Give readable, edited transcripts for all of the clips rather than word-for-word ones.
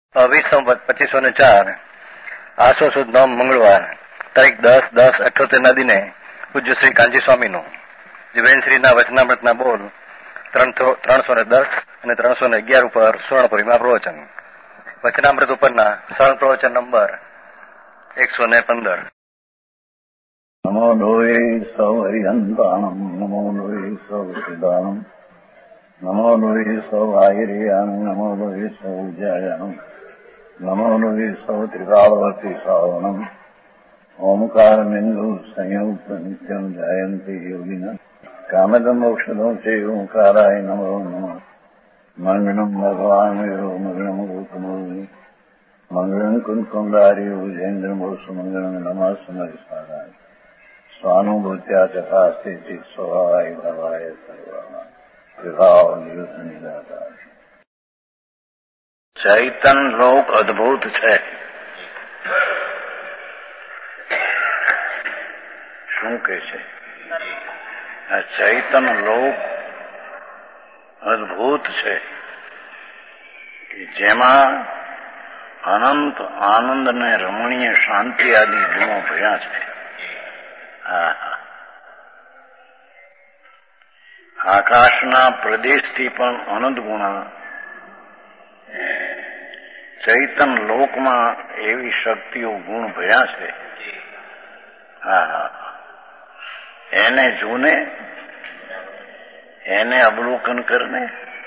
સંવત 2504 આસો સુદ 9 મંગળવાર તારીખ 10/10/78 ના દિને પૂજ્ય શ્રી કાંજી સ્વામીનું જીવેનશ્રીના વચનામૃતના બોલ 310 અને 311 ઉપર સ્વર્ણપુરીમાં પ્રવચન. વચનામૃત ઉપરના સરળ પ્રવચન નંબર 115. નમો લોહે સૌ હરિહંતાણમ નમો લોહે સૌ સિદ્ધાણમ નમો લોહે સૌ આહિર્યાણમ નમો લોહે સૌ જયાણમ નમો લોહે સૌ ત્રિકાળવતી શ્રાવણમ ઓમકાર બિંદુ સંયુક્ત નિત્યમ જાયંતી યોગિના કામદમ મોક્ષદો છે ઓંકારાય નમો નમઃ. મંગળમ ભગવાન મંગળમ ગૌતમોની મંગળમ કુંકુંડારી ઉજેન્દ્રમોસુ મંગળમ નમઃ સમરિસારાય સ્વાનુભૂત્યા ચકાસ્તે સ્વભાવાય ભવાય સર્વા વિભાવ નિદાતા. ચૈતન લોક અદભુત છે. શું કે છે? આ ચૈતન લોક અદભુત છે કે જેમાં અનંત આનંદ ને રમણીય શાંતિ આદિ ગુણો ભર્યા છે. આકાશના પ્રદેશથી પણ અનંત ગુણા ચૈતન લોકમાં એવી શક્તિઓ ગુણ ભર્યા છે. એને જોને, એને અવલોકન કરને.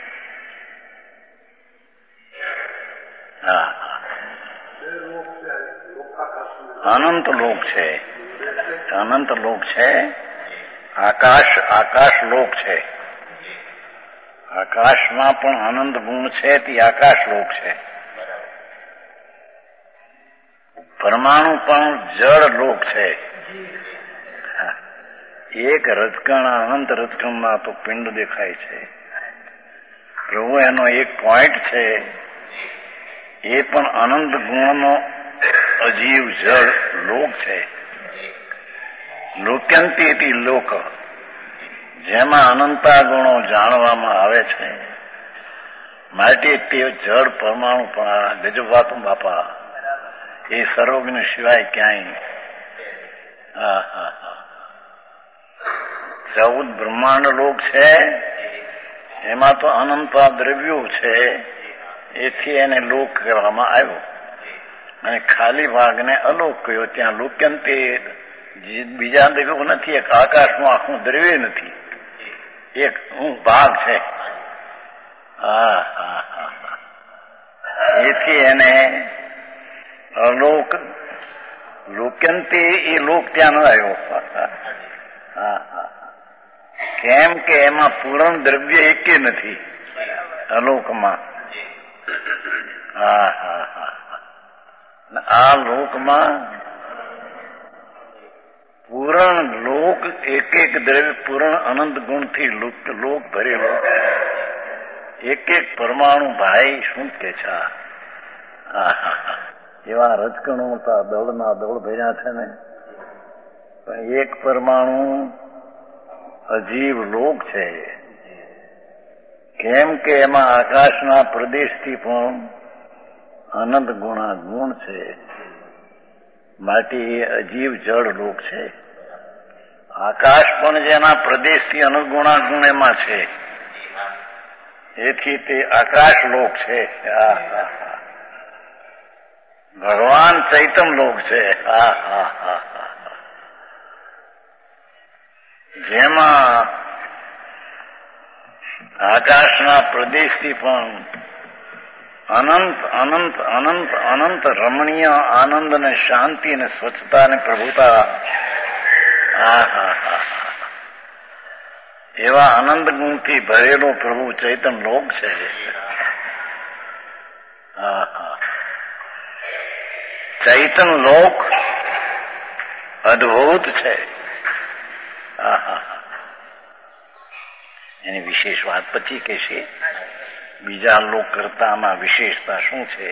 અનંત લોક છે, અનંત લોક છે. આકાશ લોક છે. આકાશમાં પણ અનંત ગુણ છે તે આકાશ લોક છે. પરમાણુ પણ જળ લોક છે. એક રજકણ અનંત રજકણમાં તો પિંડ દેખાય છે. પ્રભુ એનો એક પોઈન્ટ છે, એ પણ અનંત ગુણનો અજીવ જળ લોક છે. લોક્યંતી લોક, જેમાં અનંતા ગુણો જાણવામાં આવે છે. માટે તે જળ પરમાણુ પણ ગજબ વાતું બાપા, એ સર્વજ્ઞ સિવાય ક્યાંય. 14 બ્રહ્માંડ લોક છે, એમાં તો અનંતા દ્રવ્યો છે, એથી એને લોક કહેવામાં આવ્યો. અને ખાલી ભાગને અલોક કહ્યો. ત્યાં લોક્યંતે બીજા દ્રવ્યો નથી. એક આકાશનું આખું દ્રવ્ય નથી, એક ભાગ છે. એથી એને અલોક, લોક્યંતે એ લોક ત્યાં ન આવ્યો. કેમ કે એમાં પૂર્ણ દ્રવ્ય એકે નથી અલોકમાં. આ લોકમાં પૂર્ણ લોક, એક દ્રવ્ય પૂર્ણ અનંત ગુણથી લોક ભરેલો. એક પરમાણુ ભાઈ શું કે છે. એવા રજકણો દળના દળ ભર્યા છે ને, પણ એક પરમાણુ અજીવ લોક છે. કેમ કે એમાં આકાશના પ્રદેશથી પણ અનંત ગુણા ગુણ છે. માટે એ અજીવ જળ લોક છે. આકાશ પણ જેના પ્રદેશથી અનંત ગુણા ગુણ એમાં છે, એથી તે આકાશ લોક છે. ભગવાન ચૈતન લોક છે. જેમાં આકાશના પ્રદેશથી પણ અનંત અનંત અનંત અનંત રમણીય આનંદ ને શાંતિ ને સ્વચ્છતા ને પ્રભુતા, એવા આનંદ ગુણથી ભરેલો પ્રભુ ચૈતન લોક છે. ચૈતન લોક અદભુત છે. એની વિશેષ વાત પછી કહેશે. બીજા લોક કરતામાં વિશેષતા શું છે?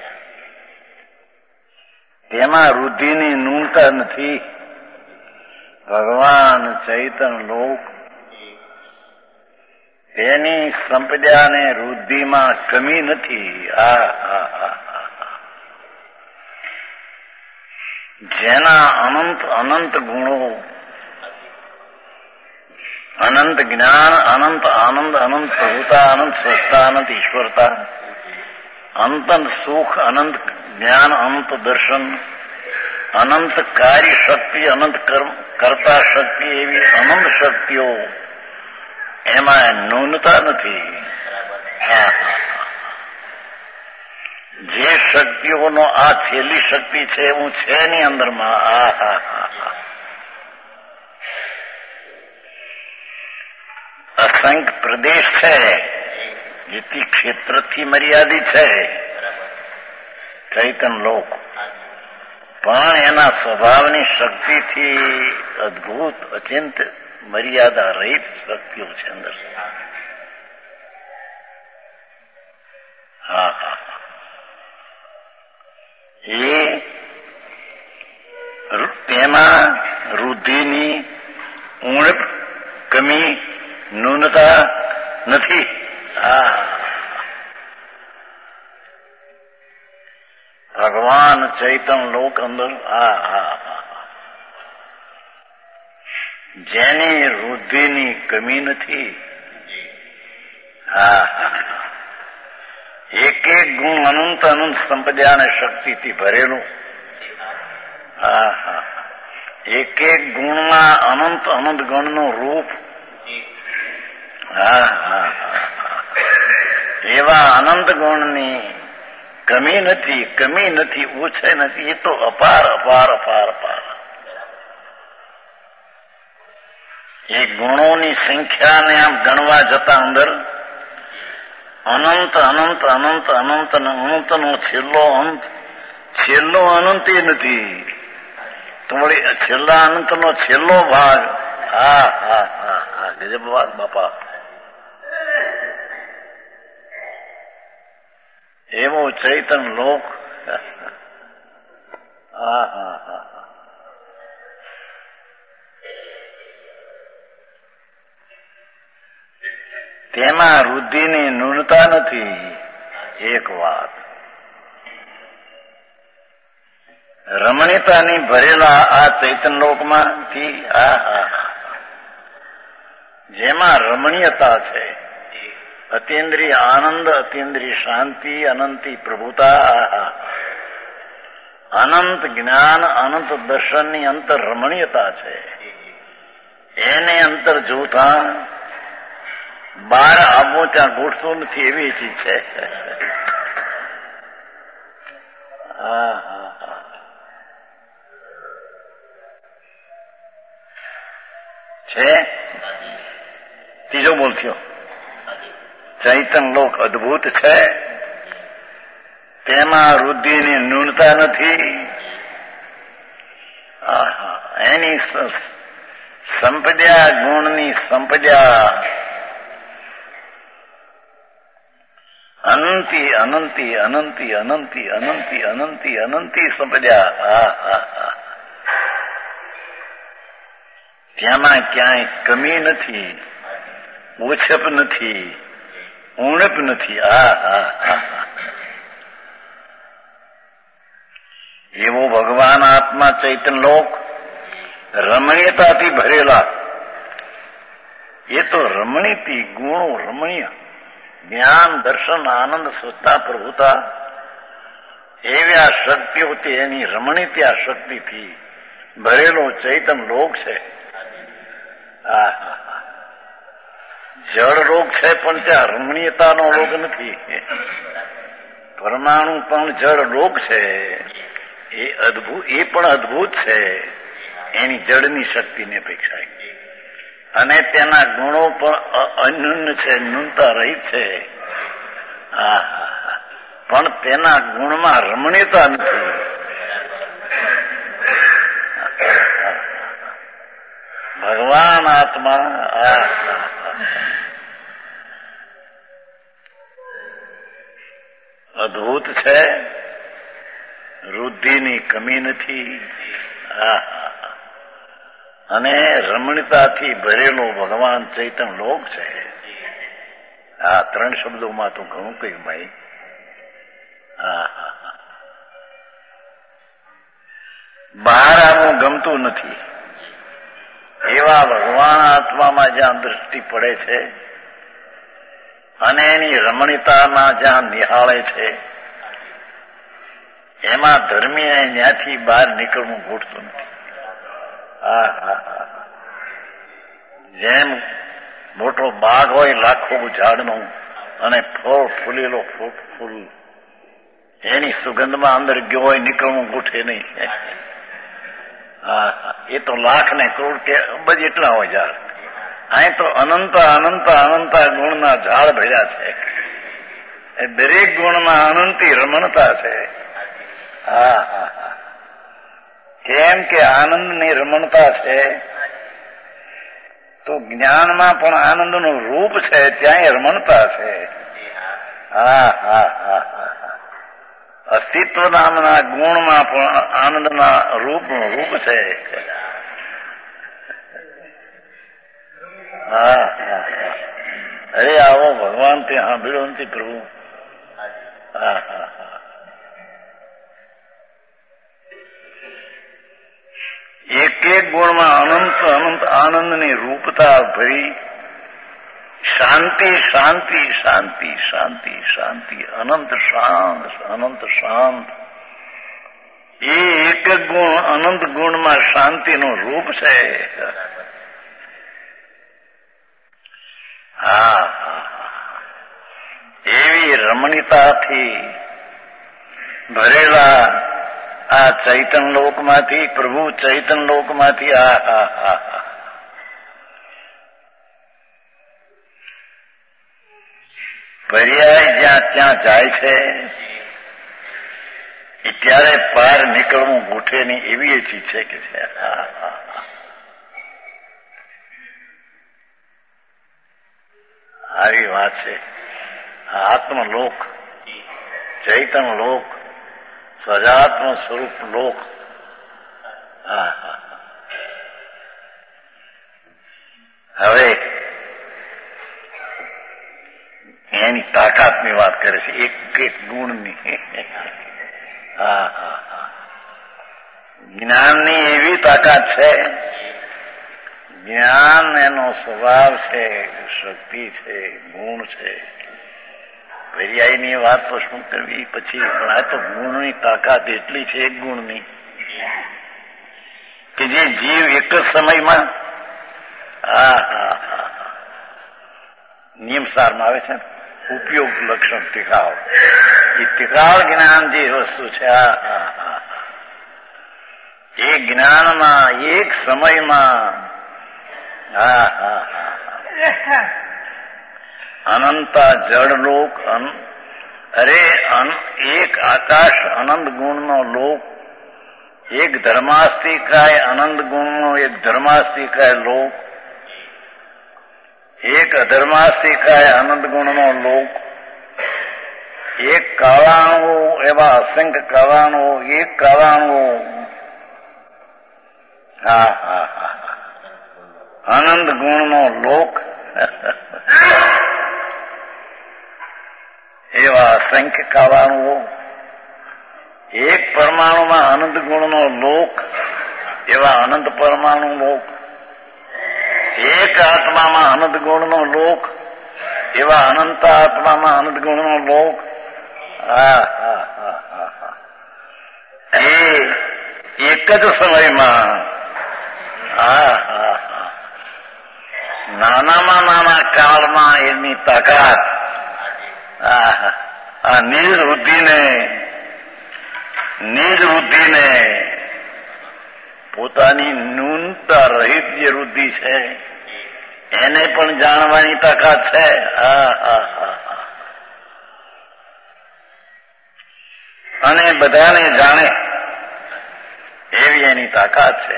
તેમાં વૃદ્ધિની ન્યૂનતા નથી. ભગવાન ચૈતન લોક તેની સંપદાને વૃદ્ધિમાં કમી નથી. જેના અનંત અનંત ગુણો, અનંત જ્ઞાન, અનંત આનંદ, અનંત પ્રભુતા, અનંત સ્વસ્થતા, અનંત ઈશ્વરતા, અનંત સુખ, અનંત જ્ઞાન, અનંત દર્શન, અનંત કાર્ય શક્તિ, અનંત કરતા શક્તિ, એવી અનંત શક્તિઓ, એમાં ન્યૂનતા નથી. જે શક્તિઓનો આ છેલ્લી શક્તિ છે એવું છે એની અંદરમાં. અસંખ્ય પ્રદેશ છે, જેથી ક્ષેત્રથી મર્યાદિત છે ચૈતન લોક, પણ એના સ્વભાવની શક્તિથી અદભુત અચિંત મર્યાદા રહિત શક્તિઓ છે અંદર. એ તેમાં વૃદ્ધિની ઉણપ, કમી, ન્યૂનતા નથી. ભગવાન ચૈતન લોક અંદર જેની વૃદ્ધિની કમી નથી. એક એક ગુણ અનંત અનંત સંપદા અને શક્તિથી ભરેલું. એક એક ગુણમાં અનંત અનંત ગણનું રૂપ. એવા અનંત ગુણની કમી નથી, ઓછે નથી. એ તો અપાર અપાર અપાર અપાર. એ ગુણોની સંખ્યાને આમ ગણવા જતા અંદર અનંત અનંત અનંત અનંત અનંતનો છેલ્લો અનંત એ નથી. તો વળી છેલ્લા અનંતનો છેલ્લો ભાગ. ગજબ વાત બાપા. એવો ચૈતન લોક. તેમાં વૃદ્ધિની ન્યૂનતા નથી. એક વાત. રમણીતાની ભરેલા આ ચૈતન લોકમાંથી જેમાં રમણીયતા છે, અતિન્દ્રિય આનંદ, અતિન્દ્રિય શાંતિ, અનંતી પ્રભુતા, અનંત જ્ઞાન, અનંત દર્શનની અંતર રમણીયતા છે. એને અંતર જોતા બહાર આવવું ત્યાં ગોઠતું નથી, એવી ચીજ છે. છે ત્રીજો બોલ થયો. ચૈતન લોક અદભુત છે, તેમાં વૃદ્ધિની ન્યૂનતા નથી. એની સંપદા, ગુણની સંપદા અનંતી અનંતી અનંતી અનંતી અનંતી અનંતી અનંતી સંપદા. ત્યાંમાં ક્યાંય કમી નથી, ઓછપ નથી, ઉણપ નથી. એવો ભગવાન આત્મા ચૈતન લોક રમણીયતાથી ભરેલા. એ તો રમણીથી ગુણો, રમણીય જ્ઞાન, દર્શન, આનંદ, સ્વચ્છતા, પ્રભુતા, એવી આ શક્તિઓથી, એની રમણીતી આ શક્તિથી ભરેલો ચૈતન લોક છે. જળ રોગ છે, પણ ત્યાં રમણીયતાનો રોગ નથી. પરમાણુ પણ જળ રોગ છે. એ પણ અદભુત છે એની જળની શક્તિની અપેક્ષા. અને તેના ગુણો પણ અન્યુન છે, ન્યૂનતા રહિત છે. પણ તેના ગુણમાં રમણીયતા નથી. ભગવાન આત્મા અદભુત છે, વૃદ્ધિની કમી નથી. અને રમણીયતાથી ભરેલો ભગવાન ચૈતન લોક છે. આ 3 શબ્દોમાં તો ઘણું કહ્યું ભાઈ. બહાર આવવું ગમતું નથી. એવા ભગવાન આત્મામાં જ્યાં દૃષ્ટિ પડે છે અને એની રમણીતામાં જ્યાં નિહાળે છે એમાં ધર્મીને ત્યાંથી બહાર નીકળવું ઘૂટતું નથી. જેમ મોટો બાગ હોય લાખો ઝાડનો અને ફળ ફૂલેલો ફૂલ એની સુગંધમાં અંદર ગયો હોય નીકળવું ઘૂટે નહીં. એ તો લાખ ને કરોડ કે અબજ એટલા હોય ઝાડ. અહીં તો અનંત અનંત અનંત ગુણના ઝાડ ભર્યા છે. એ દરેક ગુણમાં અનંતી રમણતા છે. કેમ કે આનંદની રમણતા છે તો જ્ઞાનમાં પણ આનંદનું રૂપ છે, ત્યાં રમણતા છે. અસ્તિત્વ નામના ગુણમાં પણ આનંદના રૂપનું રૂપ છે. અરે આવો ભગવાન ત્યાં સાંભળ્યો નથી પ્રભુ. એક એક ગુણમાં અનંત અનંત આનંદની રૂપતા ભરી શાંતિ શાંતિ શાંતિ શાંતિ શાંતિ અનંત શાંત અનંત શાંત. એ એક ગુણ અનંત ગુણમાં શાંતિનું રૂપ છે. એવી રમણીતાથી ભરેલા આ ચૈતન લોકમાંથી પ્રભુ ચૈતન લોકમાંથી પર્યાય જ્યાં ત્યાં જાય છે ત્યારે પાર નીકળવું ગોઠે નહીં એવી ચીજ છે કે છે. આવી વાત છે. આત્મલોક, ચૈતન લોક, સજાત્મ સ્વરૂપ લોક. હવે એની તાકાતની વાત કરે છે, એક એક ગુણની. જ્ઞાનની એવી તાકાત છે, જ્ઞાન એનો સ્વભાવ છે, શક્તિ છે, ગુણ છે. પર્યાયની વાત તો શું કરવી પછી, પણ આ તો ગુણની તાકાત એટલી છે એક ગુણની કે જે જીવ એક જ સમયમાં નિયમસારમાં આવે છે ઉપયોગ લક્ષણ તિકાળ. એ તિકાળ જ્ઞાન જે વસ્તુ છે એ જ્ઞાનમાં એક સમયમાં અનંતા જળલોક, અરે એક આકાશ અનંત ગુણનો લોક, એક ધર્માસ્તિકાય અનંત ગુણનો એક ધર્માસ્તિકાય લોક, એક અધર્માસ્તિકાય અનંત ગુણનો લોક, એક કાળાણુ એવા અસંખ્ય કાળાણુ, એક કાળાણુ અનંત ગુણનો લોક, એવા અસંખ્ય કાળાણુઓ, એક પરમાણુમાં અનંત ગુણનો લોક, એવા અનંત પરમાણુ લોક, એક આત્મામાં અનંત ગુણનો લોક, એવા અનંત આત્મામાં અનંત ગુણનો લોક. એ એક જ સમયમાં નાનામાં નાના કાળમાં એની તાકાત નિજ વૃદ્ધિને પોતાની ન્યૂનતા રહિત જે વૃદ્ધિ છે એને પણ જાણવાની તાકાત છે. અને બધાને જાણે એવી એની તાકાત છે.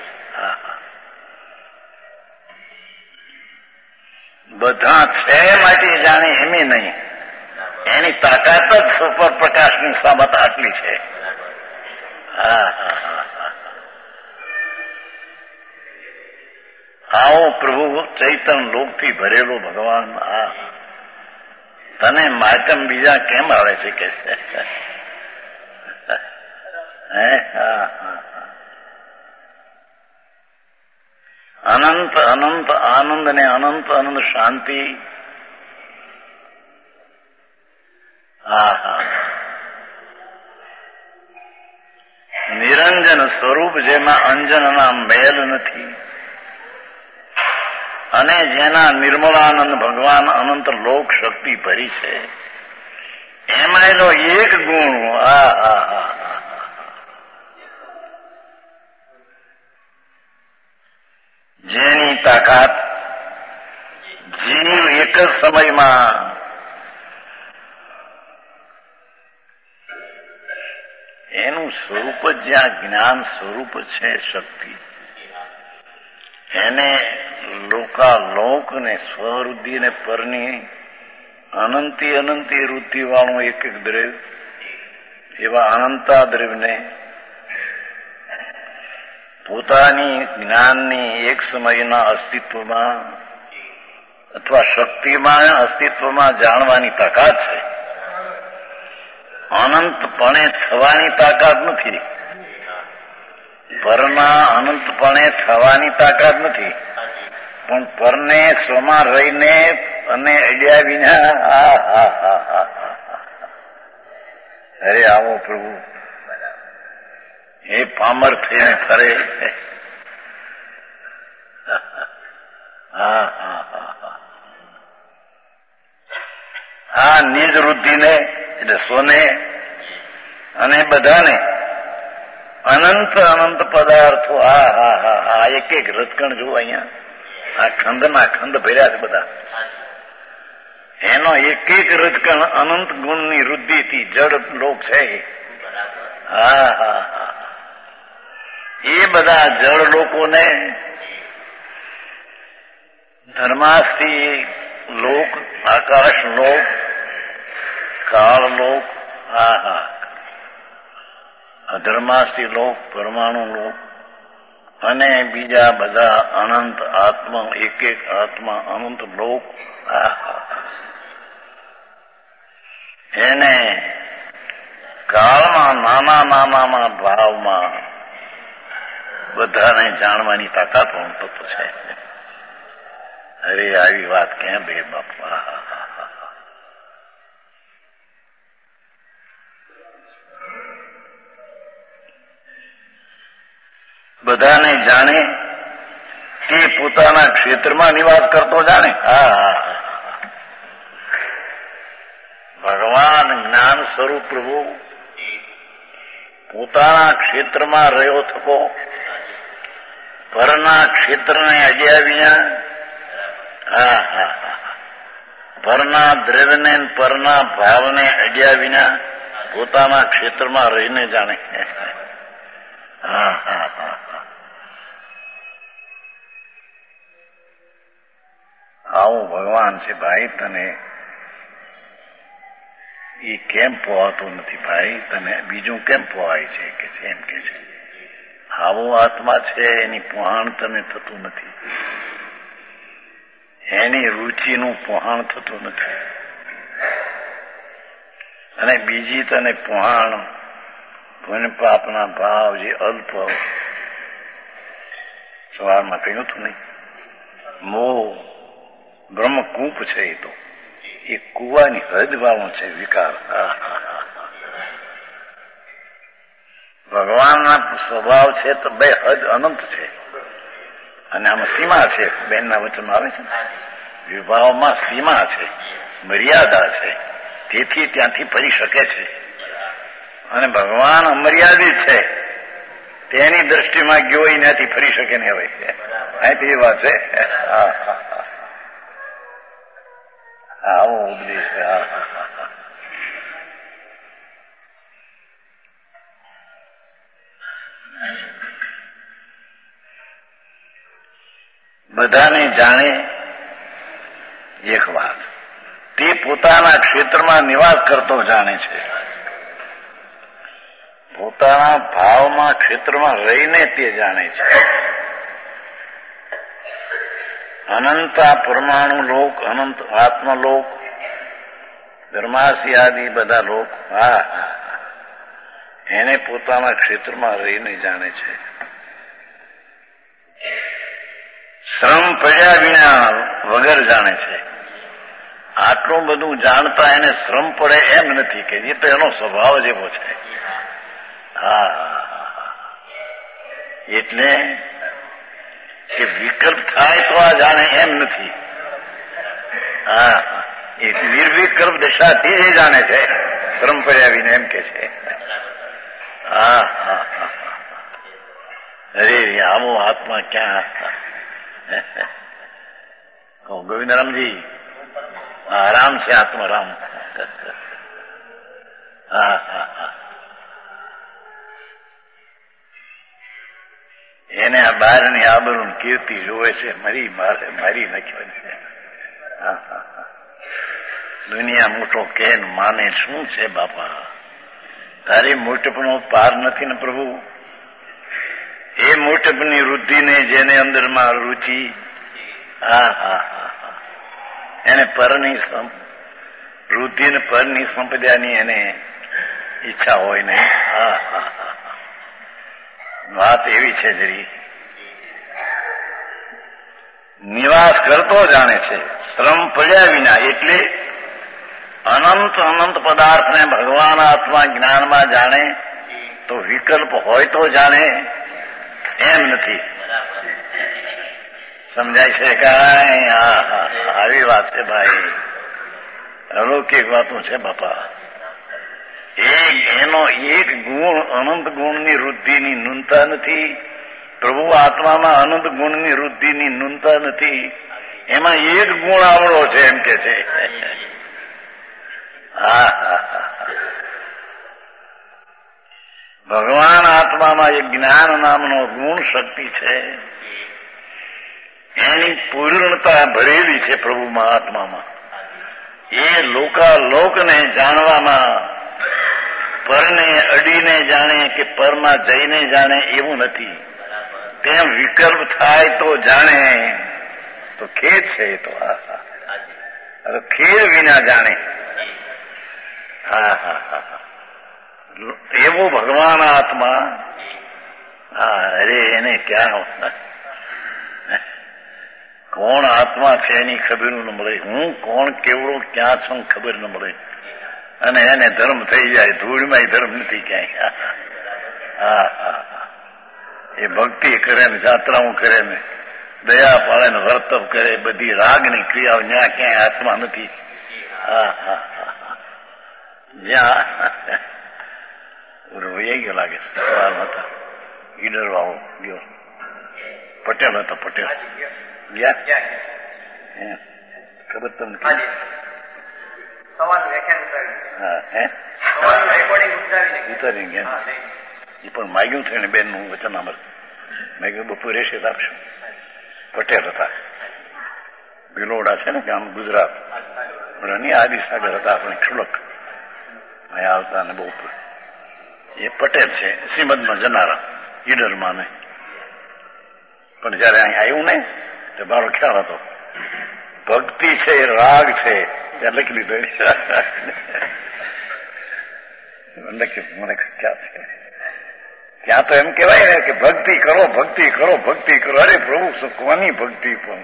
બધા છે માટે જાણે એમ નહીં, એની તાકાત જ સુપર પ્રકાશની સામત આટલી છે. આવો પ્રભુ ચૈતન લોકથી ભરેલો ભગવાન, તને માતમ બીજા કેમ આવે છે કે અનંત અનંત આનંદ ને અનંત અનંત શાંતિ. આહા, નિરંજન સ્વરૂપ જેમાં અંજનના મેલ નથી અને જેના નિર્મળાનંદ ભગવાન અનંત લોક શક્તિ ભરી છે, એમાં એનો એક ગુણ. જેની તાકાત જીવ એક જ સમયમાં એનું સ્વરૂપ જ જ્યાં જ્ઞાન સ્વરૂપ છે શક્તિ, એને લોકાલોકને સ્વવૃદ્ધિને પરની અનંતી અનંતી વૃત્તિવાળું એક એક દ્રવ્ય, એવા અનંતા દ્રવ્યને પોતાની જ્ઞાનની એક સમયના અસ્તિત્વમાં અથવા શક્તિમાં અસ્તિત્વમાં જાણવાની તાકાત છે. અનંતપણે થવાની તાકાત નથી. પરના અનંતપણે થવાની તાકાત નથી, પણ પરને સ્વમાં રહીને અને અડ્યા વિના. અરે આવો પ્રભુ, એ પામર થઈને ફરે. આ નિજ વૃદ્ધિને એટલે સોને અને બધાને અનંત અનંત પદાર્થો. આ એક એક રજકણ જુઓ અહીંયા, આ ખંડના ખંડ ભર્યા છે બધા. એનો એક એક રજકણ અનંત ગુણની વૃદ્ધિથી જડ લોક છે. એ બધા જળ લોકોને ધર્માસ્થી લોક, આકાશ લોક, કાળ લોક, અધર્માસ્થી લોક, પરમાણુ લોક અને બીજા બધા અનંત આત્મા, એક એક આત્મા અનંત લોક. એને કાળમાં નાના નાના ભાવમાં બધાને જાણવાની તાકાત પણ તત્વ છે. અરે આવી વાત કેમ બે બાપા. બધાને જાણે તે પોતાના ક્ષેત્રમાં નિવાસ કરતો જાણે. ભગવાન જ્ઞાન સ્વરૂપ પ્રભુ પોતાના ક્ષેત્રમાં રહ્યો થકો, પરના ક્ષેત્રને અજ્યા વિના, પરના દ્રવ્યને પરના ભાવને અડ્યા વિના પોતાના ક્ષેત્રમાં રહીને જાણે. આવું ભગવાન છે ભાઈ. તને એ કેમ પોહાતું નથી ભાઈ? તને બીજું કેમ પોહાય છે? કે છે એમ કે છે આવો આત્મા છે, એની પોહાણ તને થતું નથી, એની રુચિનું પોહાણ થતું નથી. અને બીજી તને પોહાણ પુણ્ય પાપના ભાવ જે અલ્પ, સવારમાં કહ્યું હતું નહીં, મોહ બ્રહ્મકૂપ છે. એ તો એ કુવાની હદ વાળો છે વિકાર. ભગવાનના સ્વભાવ છે તો બે હદ અનંત છે અને આમાં સીમા છે. બેનના વચનમાં આવે છે ને, વિભાવમાં સીમા છે, મર્યાદા છે, તેથી ત્યાંથી ફરી શકે છે. અને ભગવાન અમર્યાદિત છે, તેની દ્રષ્ટિમાં ગયો ત્યાંથી ફરી શકે ને. હવે અહીંથી એ વાત છે. આવો ઉપદેશ. બધાને જાણે એક વાત, તે પોતાના ક્ષેત્રમાં નિવાસ કરતો જાણે છે. પોતાના ભાવમાં ક્ષેત્રમાં રહીને તે જાણે છે. અનંત પરમાણુ લોક, અનંત આત્મલોક, ધર્માસી આદિ બધા લોક, એને પોતાના ક્ષેત્રમાં રહીને જાણે છે. શ્રમ પડ્યા વિના વગર જાણે છે. આટલું બધું જાણતા એને શ્રમ પડે એમ નથી કે એ તો એનો સ્વભાવ જ એવો છે. હા, એટલે કે વિકલ્પ થાય તો આ જાણે એમ નથી. હા, એ નિર્વિકલ્પ દશાથી જ જાણે છે, શ્રમ પડ્યા વિના એમ કે છે. હા હા હા, અરે આવો આત્મા ક્યાં? ગોવિંદરામજી, આરામ છે આત્મારામ. હા હા હા, એને આ બહારની આબરૂ કીર્તિ જોવે છે, મારી નાખ્યો. હા હા હા, દુનિયા મોટો કે માને શું છે બાપા? તારી મોટપનો પાર નથી ને પ્રભુ. એ મોટપની વૃદ્ધિને જેને અંદરમાં રુચિ, હા હા હા, એને પરની વૃદ્ધિ ને પરની સંપદાની એને ઈચ્છા હોય ને. હા હા હા, વાત એવી છે જરી. નિવાસ કરતો જાણે છે શ્રમ પડ્યા વિના, એટલે અનંત અનંત પદાર્થને ભગવાન આત્મા જ્ઞાનમાં જાણે તો વિકલ્પ હોય તો જાણે એમ નથી. સમજાય છે કાંઈ? હા હા, આવી વાત છે ભાઈ, અલૌકિક વાતો છે બાપા. એનો એક ગુણ, અનંત ગુણની વૃદ્ધિની ન્યૂનતા નથી. પ્રભુ આત્મામાં અનંત ગુણની વૃદ્ધિની ન્યૂનતા નથી. એમાં એક ગુણ આવડો છે એમ કે છે. હા હા હા, ભગવાન આત્મામાં એક જ્ઞાન નામનો ગુણ શક્તિ છે, એની પૂર્ણતા ભરેલી છે પ્રભુ મહાત્મામાં. એ લોકાલોકને જાણવામાં પરને અડીને જાણે કે પરમાં જઈને જાણે એવું નથી. તેમ વિકલ્પ થાય તો જાણે તો ખેદ છે. એ તો ખેદ વિના જાણે. હા હા હા, એવો ભગવાન આત્મા. હા, અરે એને ક્યાં કોણ આત્મા છે એની ખબર ન મળે. હું કોણ કેવડો ક્યાં છું ખબર ન મળે. અને એને ધર્મ થઈ જાય, ધૂળમાં ધર્મ નથી ક્યાંય. હા હા, એ ભક્તિ કરે ને, જાત્રાઓ કરે ને, દયા પાળે ને, વર્તવ કરે, બધી રાગની ક્રિયાઓ, ત્યાં ક્યાંય આત્મા નથી. હા હા હા, જ્યાં વહી ગયો લાગે છે. હતા ઈડર વાળો ગયો, પટેલ હતો, પટેલ ગયા. ખબર તમને? ઉતારી ગયા. એ પણ માગ્યું છે ને બેન નું વચન અમર. મેં કહ્યું બપોર રહેશે તો આપશું. પટેલ હતા, ભિલોડા છે ને ગામ, ગુજરાત. આદિ સાગર હતા આપણે ખુલક અહીંયા આવતા ને બહુ. એ પટેલ છે, શ્રીમદમાં જનારા, ઈડરમાં ને. પણ જયારે અહીં આવ્યું ને તો મારો ખ્યાલ હતો ભક્તિ છે, રાગ છે, ત્યાં લખી લીધો. મને ખ્યાલ છે ત્યાં તો એમ કેવાય ને કે ભક્તિ કરો, ભક્તિ કરો, ભક્તિ કરો. અરે પ્રભુ સુખવાની ભક્તિ પણ.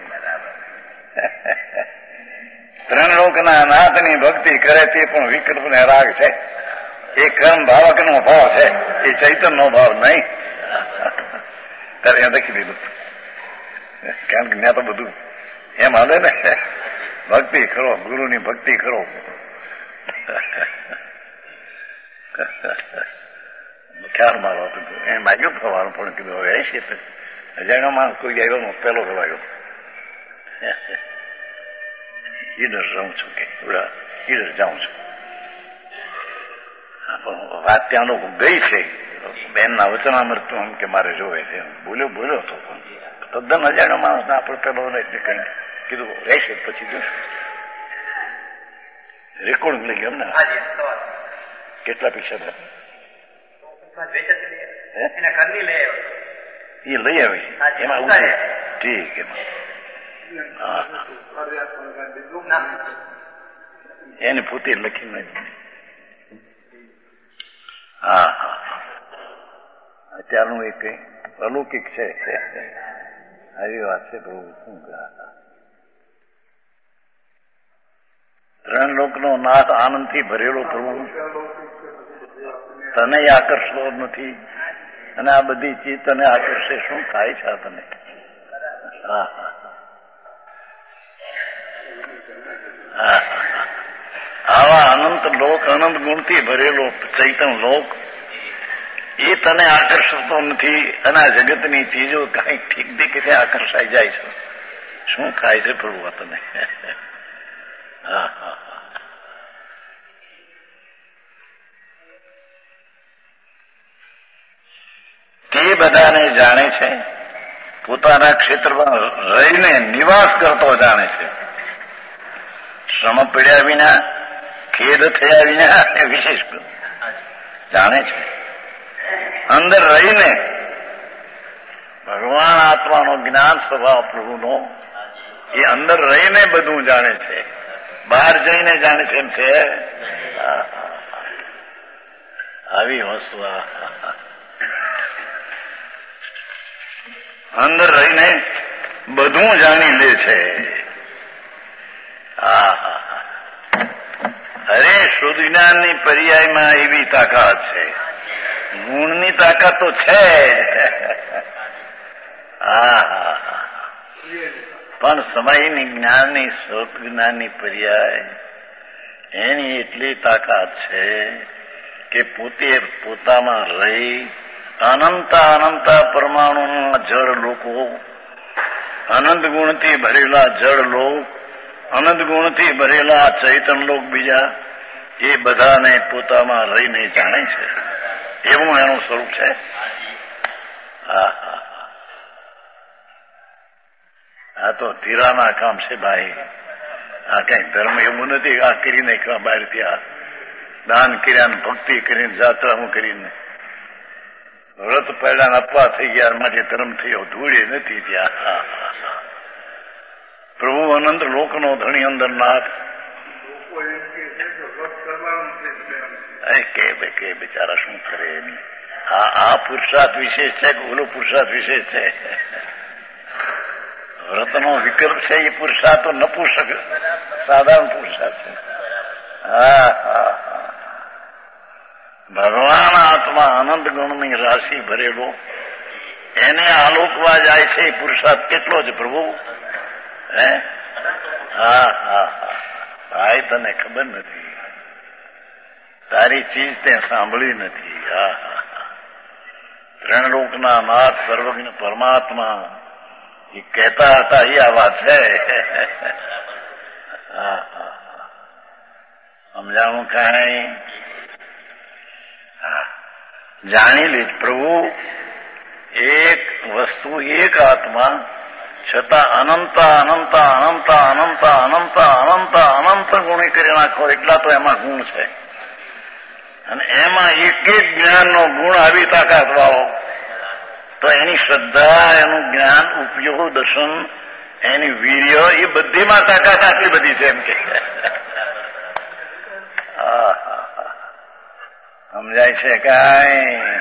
ત્રણ લોકના નાથની ભક્તિ કરે તે પણ વિકલ્પ ને રાગ છે. એ કર્મ ભાવક નો ભાવ છે, એ ચૈતન્ય નો ભાવ નહીં. ત્યારે ત્યાં લખી દીધું, કારણ કે ત્યાં તો બધું એમ હાલે ને, ભક્તિ કરો, ગુરુની ભક્તિ કરો. ખ્યાલ મારો હતો એ માગ્યું થવાનું, પણ કીધું હવે છે તો અજાણ્યો માણસ કોઈ આવ્યો, પેલો ખવાયો. ઈડર રહું છું કે ઈડર જાઉં છું. વાત ત્યાં લોકો ગઈ છે, બેનના વચનામૃત એમ કે મારે જોવે છે. બોલ્યો હતો તદ્દન અજાણ્યો માણસ ને આપણે પેલો એટલે કઈ કીધું રહેશે પછી જોશું. રેકોર્ડિંગ લઈ ગયો એમને. કેટલા પૈસા એ લઈ આવી એમાં ઠીક. એને પોતે લખીને હા હા, અત્યારનું એક અલૌકિક છે. આવી વાત છે પ્રભુ. શું ત્રણ લોકનો નાથ આનંદથી ભરેલો પ્રભુ તને આકર્ષતો નથી, અને આ બધી ચીજ તને આકર્ષે. શું થાય છે તને? આવા અનંત લોક, અનંત ગુણથી ભરેલો ચૈતન લોક, એ તને આકર્ષતો નથી, અને આ જગતની ચીજો કઈ ઠીક ઠીક રીતે આકર્ષાઈ જાય છે. શું થાય છે પ્રભુ તને? તે બધાને જાણે છે, પોતાના ક્ષેત્રમાં રહીને નિવાસ કરતો જાણે છે, શ્રમ પડ્યા વિના, ખેદ થયા વિના એ વિશેષ જાણે છે. અંદર રહીને ભગવાન આત્માનો જ્ઞાન સ્વભાવ પ્રભુનો એ અંદર રહીને બધું જાણે છે, બહાર જઈને જાણે છે એમ છે. આવી વસ્તુ અંદર રહીને બધું જાણી લે છે. અરે શુદ્ધ જ્ઞાનની પર્યાયમાં એવી તાકાત છે, ગુણની તાકાત તો છે. પણ સમયની જ્ઞાનની, શુદ્ધ જ્ઞાનની પર્યાય એની એટલી તાકાત છે કે પોતે પોતામાં રહી અનંત અનંત પરમાણુના જળ લોકો, અનંત ગુણથી ભરેલા જળ લોક, અનંત ગુણથી ભરેલા ચૈતન લોક બીજા, એ બધાને પોતામાં રહીને જાણે છે. એવું એનું સ્વરૂપ છે. આ તો તીરાના કામ છે ભાઈ. આ કઈ ધર્મ એવું નથી આ કરીને બહાર ત્યાં દાન કર્યા, ભક્તિ કરીને, જાત્રાઓ કરીને, વ્રત પહેલા અપવા થઈ ગયા માટે ધર્મ થયો, ધૂળે નથી ત્યાં. પ્રભુ અનંત લોકનો ધણી અંદર નાથ કે બિચારા શું કરે એની. આ પુરુષાર્થ વિશેષ છે કે ઓલો પુરુષાર્થ વિશેષ છે? વ્રતનો વિકલ્પ છે એ પુરુષાર્થ તો નપુંસક સાધારણ પુરુષાર્થ છે. ભગવાન આત્મા અનંત ગુણની રાશિ ભરેલો એને આલોકવા જાય છે એ પુરુષાર્થ કેટલો છે પ્રભુ? ભાઈ તને ખબર નથી, તારી ચીજ તે સાંભળી નથી. ત્રણ લોકના નાથ સર્વજ્ઞ પરમાત્મા એ કહેતા હતા એ આ વાત છે. સમજાણું કાંઈ? જાણી લે પ્રભુ એક વસ્તુ, એક આત્મા, છતાં અનંત અનંત અનંત અનંત અનંત અનંત અનંત ગુણી કરી નાખો એટલા તો એમાં ગુણ છે. અને એમાં એક એક જ્ઞાનનો ગુણ આવી તાકાત વાળો, તો એની શ્રદ્ધા, એનું જ્ઞાન, ઉપયોગ, દર્શન, એની વીર્ય, એ બધીમાં તાકાત આટલી બધી છે એમ કે. સમજાય છે કાંઈ?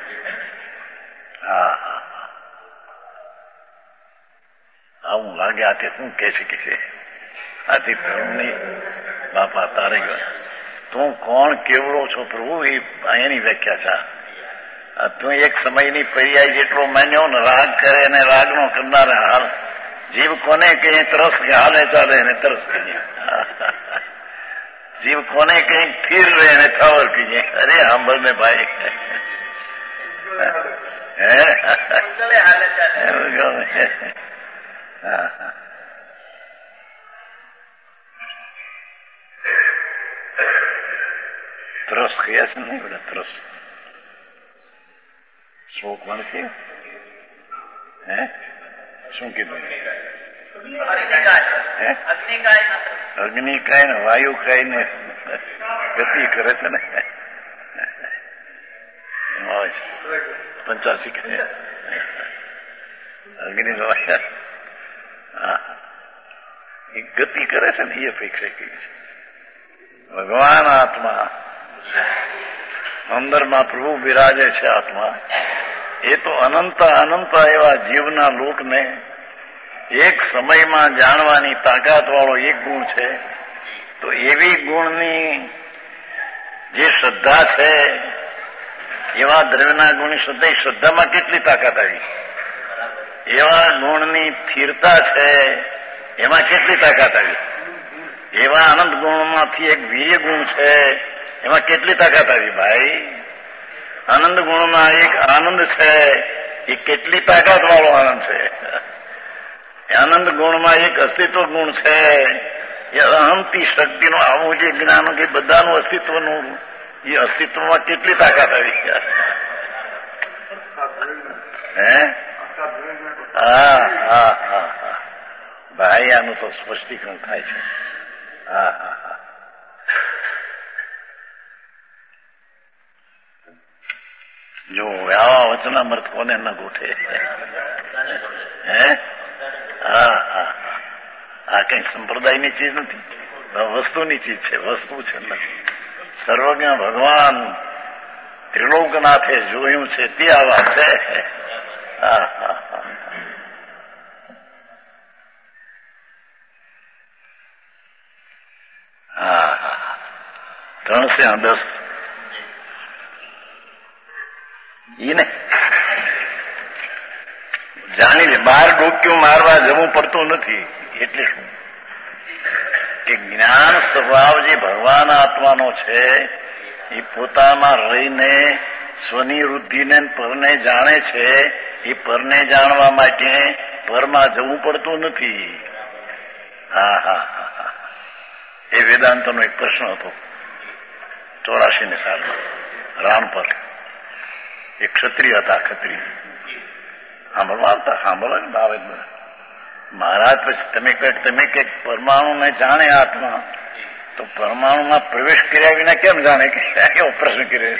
આવું લાગે આથી શું કહે છે? આથી ધર્મની બાપા તારે તું કોણ કેવડો છો પ્રભુ એ એની વ્યાખ્યા છે. તું એક સમયની પર્યાય જેટલો માન્યો ને રાગ કરે અને રાગનો કરનાર હાલ જીવ કોને કહીએ તરસ કે હાલે ચાલે એને તરસ કહીએ, જીવ કોને કઈ સ્થિર રહે એને થાવર કહીએ. અરે સાંભળ ને ભાઈ, ત્રસ કયા છે નહીં બધા ત્રસ શોક મળશે. શું કીધું? અગ્નિ કાય ને વાયુ કાય ને ગતિ કરે છે ને 85 અગ્નિ એ ગતિ કરે છે ને એ અપેક્ષા કરી છે. ભગવાન આત્મા અંદરમાં પ્રભુ બિરાજે છે. આત્મા એ તો અનંત અનંત એવા જીવના લોકને એક સમયમાં જાણવાની તાકાત વાળો એક ગુણ છે. તો એવી ગુણની જે શ્રદ્ધા છે, એવા દ્રવ્યના ગુણની શ્રદ્ધા, એ શ્રદ્ધામાં કેટલી તાકાત આવી? એવા ગુણની સ્થિરતા છે, એમાં કેટલી તાકાત આવી? એવા આનંદ ગુણમાંથી એક વીર્ય ગુણ છે, એમાં કેટલી તાકાત આવી ભાઈ? આનંદ ગુણમાં એક આનંદ છે, એ કેટલી તાકાત વાળો આનંદ છે. આનંદ ગુણમાં એક અસ્તિત્વ ગુણ છે, એ અહંતી શક્તિનું આવું જે જ્ઞાન કે બધાનું અસ્તિત્વનું, એ અસ્તિત્વમાં કેટલી તાકાત આવી? હે? હા હા હા હા ભાઈ, આનું તો સ્પષ્ટીકરણ થાય છે. હા હા હા. જો આવા વચનામૃત કોને ન ગોઠે? હે? હા હા. આ કઈ સંપ્રદાયની ચીજ નથી, વસ્તુની ચીજ છે. વસ્તુ છે સર્વજ્ઞ ભગવાન ત્રિલોકનાથે જોયું છે તે આવા છે. હા હા હા. હા હા. 310 ને જાણી લે. બાર ડોક્યું મારવા જવું પડતું નથી. એટલે શું કે જ્ઞાન સ્વભાવ જે ભગવાન આત્માનો છે, એ પોતામાં રહીને સ્વની વૃદ્ધિને પરને જાણે છે. એ પરને જાણવા માટે પરમાં જવું પડતું નથી. હા હા હા. એ વેદાંતનો એક પ્રશ્ન હતો 84ની સાલમાં રામપર. એક ક્ષત્રિય હતા. ક્ષત્રિય સાંભળવા આવતા, સાંભળવા ને આવે મહારાજ. પછી તમે કંઈક પરમાણુને જાણે આત્મા, તો પરમાણુમાં પ્રવેશ કર્યા વિના કેમ જાણે? કે એવો પ્રશ્ન કર્યો.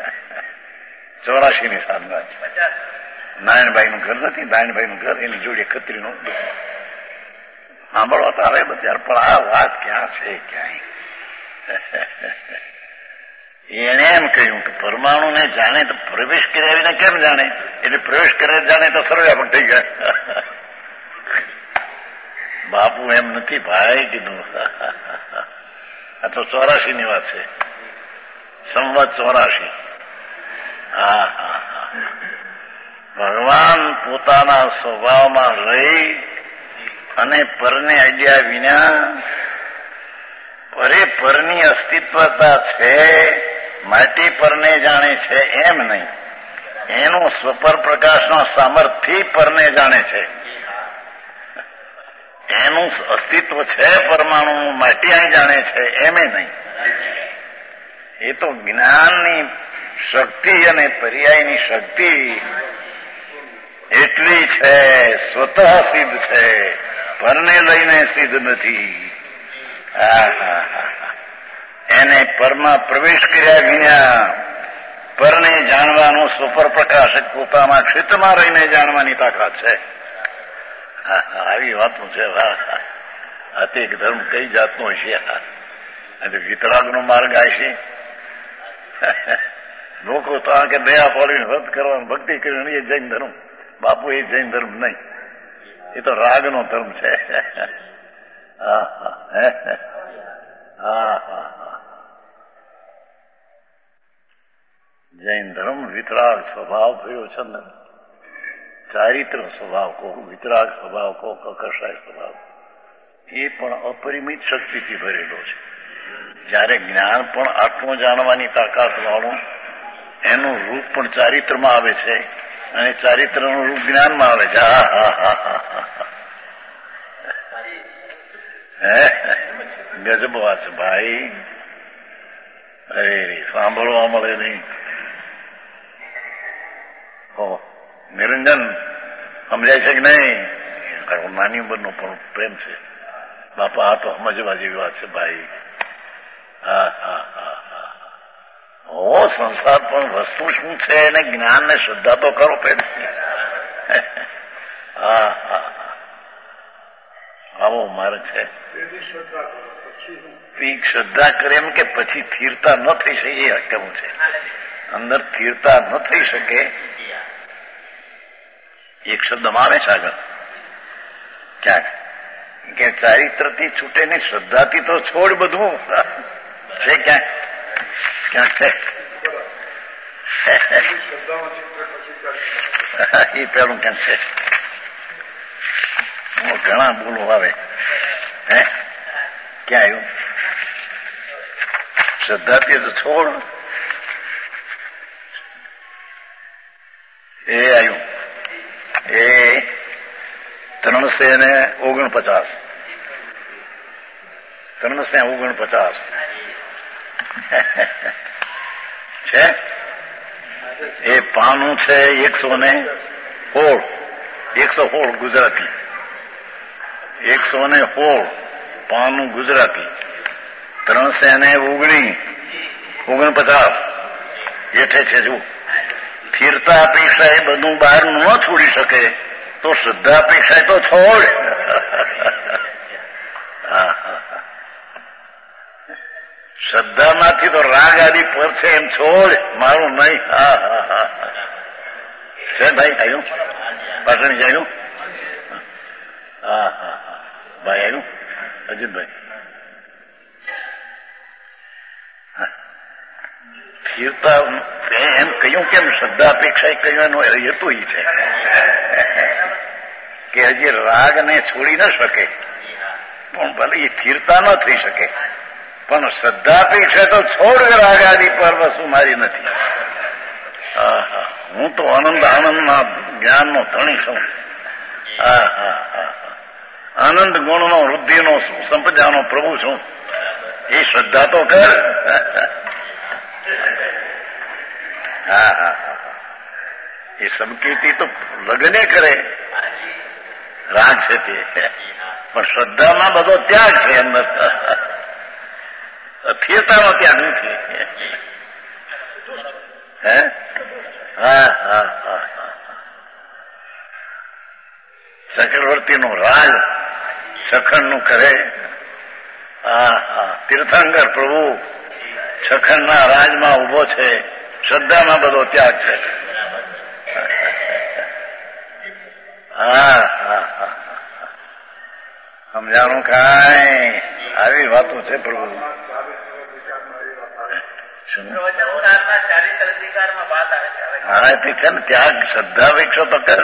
84ની સાલમાં નારાયણભાઈનું ઘર નથી, નારાયણભાઈનું ઘર, એની જોડે ખત્રીનું સાંભળવા તો આવે બધા. પણ આ વાત ક્યાં છે? ક્યાંય એને એમ કહ્યું કે પરમાણુને જાણે તો પ્રવેશ કર્યા વિના કેમ જાણે? એટલે પ્રવેશ કર્યા જાણે તો સર્વવ્યાપક થઈ ગયા. બાપુ એમ નથી ભાઈ, કીધું. આ તો 84ની વાત છે, સંવત 84. હા હા હા. ભગવાન પોતાના સ્વભાવમાં રહી અને પરને અડ્યા વિના, પરની અસ્તિત્વતા છે માટે પરને જાણે છે એમ નહીં. એનું સ્વપર પ્રકાશના સામર્થ્યથી પરને જાણે છે. એનું અસ્તિત્વ છે પરમાણુ માટે અહીં જાણે છે એમે નહીં. એ તો જ્ઞાનની શક્તિ અને પર્યાયની શક્તિ એટલી છે, સ્વતઃ સિદ્ધ છે, પરને લઈને સિદ્ધ નથી. એને પરમાં પ્રવેશ કર્યા વિના પરને જાણવાનો સુપર પ્રકાશક પોતાના ક્ષેત્રમાં રહીને જાણવાની તાકાત છે. આવી વાતો છે. અતિક ધર્મ કઈ જાતનો છે? વિતરાગનો માર્ગ આવશે. લોકો તો આ કે દયા પાડીને વ્રત કરવાનું, ભક્તિ કરવાની, એ જૈન ધર્મ. બાપુ, એ જૈન ધર્મ નહીં, એ તો રાગનો ધર્મ છે. જૈન ધર્મ વિતરાગ સ્વભાવ થયો છે ને. ચારિત્ર સ્વભાવ કહો, વિતરાગ સ્વભાવ કહો, કકશાય સ્વભાવ, એ પણ અપરિમિત શક્તિથી ભરેલો છે. જયારે જ્ઞાન પણ આત્મો જાણવાની તાકાત વાળું, એનું રૂપ પણ ચારિત્રમાં આવે છે અને ચારિત્રનું રૂપ જ્ઞાનમાં આવે છે. ગજબ વાત છે ભાઈ. અરે સાંભળવા મળે નહીં. નિરંજન સમજાય છે કે નહીં? નાની ઉંમરનો પણ પ્રેમ છે બાપા. આ તો સમજવા જેવી વાત છે ભાઈ. સંસાર પણ વસ્તુ શું છે એને જ્ઞાન ને શ્રદ્ધા તો કરો પેલી. આવો માર્ગ છે. શ્રદ્ધા કરે એમ કે પછી સ્થિરતા ન થઈ શકે, એ કેવું છે? અંદર સ્થિરતા ન થઈ શકે. એક શબ્દમાં આવે છે આગળ, ક્યાંક કે ચારિત્રથી છૂટે ને શ્રદ્ધાથી તો છોડ બધું છે. ક્યાંક ક્યાંક છે એ પેલું ક્યાંક છે. ઘણા બોલો આવે હે ક્યાં આવ્યું? શ્રદ્ધાથી તો છોડ એ આવ્યું એ 349 છે. એ પાનું છે 116 ગુજરાતી 116 પાનું ગુજરાતી 349 એઠે છે. જુઓ, સ્થિરતા અપેક્ષા એ બધું બહાર ન છોડી શકે તો શ્રદ્ધા અપેક્ષા તો છોડ. શ્રદ્ધામાંથી તો રાગ આદિ પર છે એમ છોડ, મારું નહીં. છે ભાઈ આવ્યું? પાટણ આવ્યું? ભાઈ આવ્યું? અજીતભાઈ સ્થિરતા એમ કહ્યું કેમ? શ્રદ્ધા અપેક્ષા કહ્યું એનો હેતુ એ છે કે હજી રાગને છોડી ન શકે પણ ભલે એ સ્થિરતા ન થઈ શકે પણ શ્રદ્ધા અપેક્ષા તો છોડ રાગ આદિ પર વસ્તુ મારી નથી. હું તો આનંદના જ્ઞાનનો ધણી છું. આનંદ ગુણનો વૃદ્ધિનો સંપદાનો પ્રભુ છું. એ શ્રદ્ધા તો કર. એ સંકીર્તિ તો લગ્ને કરે રાગ છે તે, પણ શ્રદ્ધામાં બધો ત્યાગ છે અંદર. સ્થિરતાનો ત્યાગ નથી. ચક્રવર્તીનું રાજ સખણનું કરે. તીર્થંકર પ્રભુ સખણના રાજમાં ઉભો છે. શ્રદ્ધામાં બધો ત્યાગ છે. સમજાણું કાંઈ? આવી વાતો છે પ્રભુ. હા તે છે ને ત્યાગ. શ્રદ્ધા અપેક્ષા તો કર.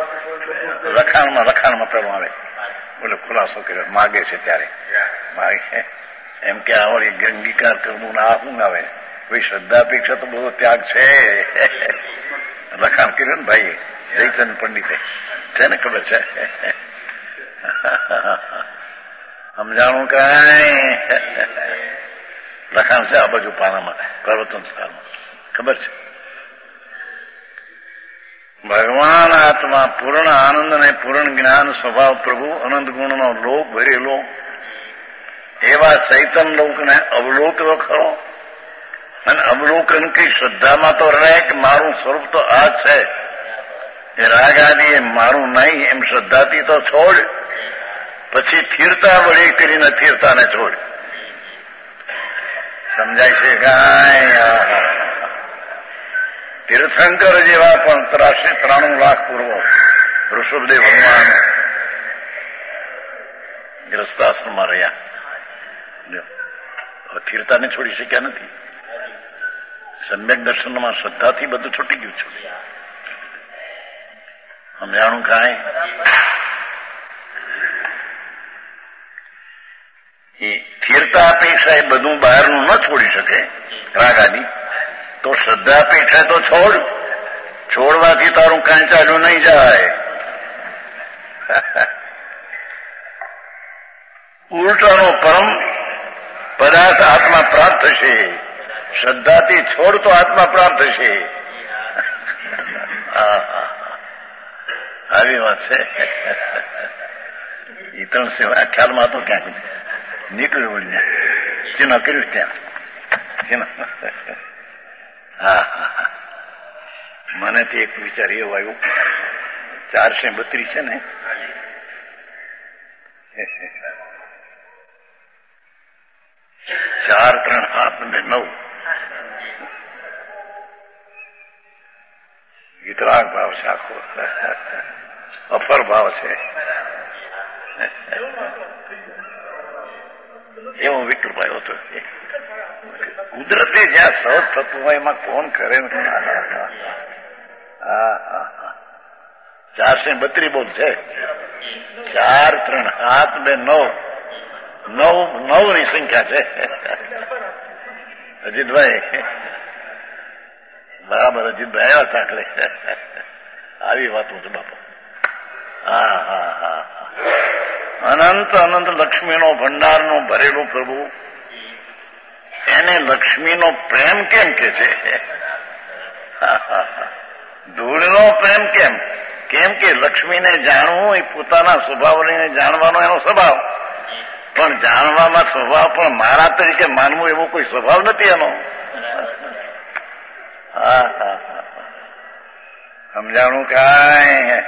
લખાણમાં પેલું આવે બોલે ખુલાસો કર્યો માગે છે ત્યારે માગે એમ કે આવડી અંગીકાર કરવું ના શું આવે? ભાઈ શ્રદ્ધા અપેક્ષા તો બધો ત્યાગ છે. લખાણ કર્યું ને ભાઈ જયચંદ પંડિતે છે ને, ખબર છે? સમજાણું કાંઈ? લખાણ છે આ બાજુ પાનામાં પ્રવચન સ્થાનમાં, ખબર છે? ભગવાન આત્મા પૂર્ણ આનંદ અને પૂર્ણ જ્ઞાન સ્વભાવ પ્રભુ અનંત ગુણનો લોક ભરેલો એવા ચૈતન લોકને અવલોકવો ખરો. અને અવલોકન કઈ શ્રદ્ધામાં તો રહે કે મારું સ્વરૂપ તો આ છે, એ રાગ આદિ એ મારું નહીં એમ શ્રદ્ધાથી તો છોડ. પછી સ્થિરતા વળી કરીને સ્થિરતાને છોડ. સમજાય છે કાંઈ? તીર્થંકર જેવા પણ 93 લાખ પૂર્વ ઋષભદેવ ભગવાન ગ્રસ્તાશ્રમમાં રહ્યા. સ્થિરતાને છોડી શક્યા નથી. સમ્યક દર્શનમાં શ્રદ્ધાથી બધું છૂટી ગયું છે. સમજાણું કાંઈ? એ સ્થિરતા અપેક્ષા એ બધું બહારનું ન છોડી શકે રાગ આદિ, તો શ્રદ્ધા અપેક્ષા તો છોડ. છોડવાથી તારું કાંઈ ચાલ્યું નહીં જાય. ઉલટાનો પરમ પદાર્થ આત્મા પ્રાપ્ત થશે. શ્રદ્ધાથી છોડ તો આત્મા પ્રાપ્ત થશે. આવી વાત છે. એ ત્રણ સેવા ખ્યાલમાં તો ક્યાંક નીકળ્યું વળી ચિહ્ન કર્યું ત્યાં. મને તો એક વિચાર એવો આવ્યો, 432 છે ને, ચાર 3 7 ને 9 વિતરાગ ભાવ છે, આખો અફર ભાવ છે. એવો વિકલ્પ આવ્યો હતો. કુદરતે જ્યાં સહજ થતું હોય એમાં કોણ કરે ને? 432 બોલ છે. 4, 3, 7, 2, 9 ની સંખ્યા છે. અજીતભાઈ બરાબર, અજીતભાઈ આવ્યા ચાકલે. આવી વાતો છે બાપા. અનંત અનંત લક્ષ્મીનો ભંડારનો ભરેલું પ્રભુ, એને લક્ષ્મીનો પ્રેમ કેમ કે છે? ધૂળનો પ્રેમ કેમ? કેમ કે લક્ષ્મીને જાણવું એ પોતાના સ્વભાવને જાણવાનો એનો સ્વભાવ, પણ જાણવામાં સ્વભાવ પણ મારા તરીકે માનવું એવો કોઈ સ્વભાવ નથી એનો. સમજાણું કાંઈ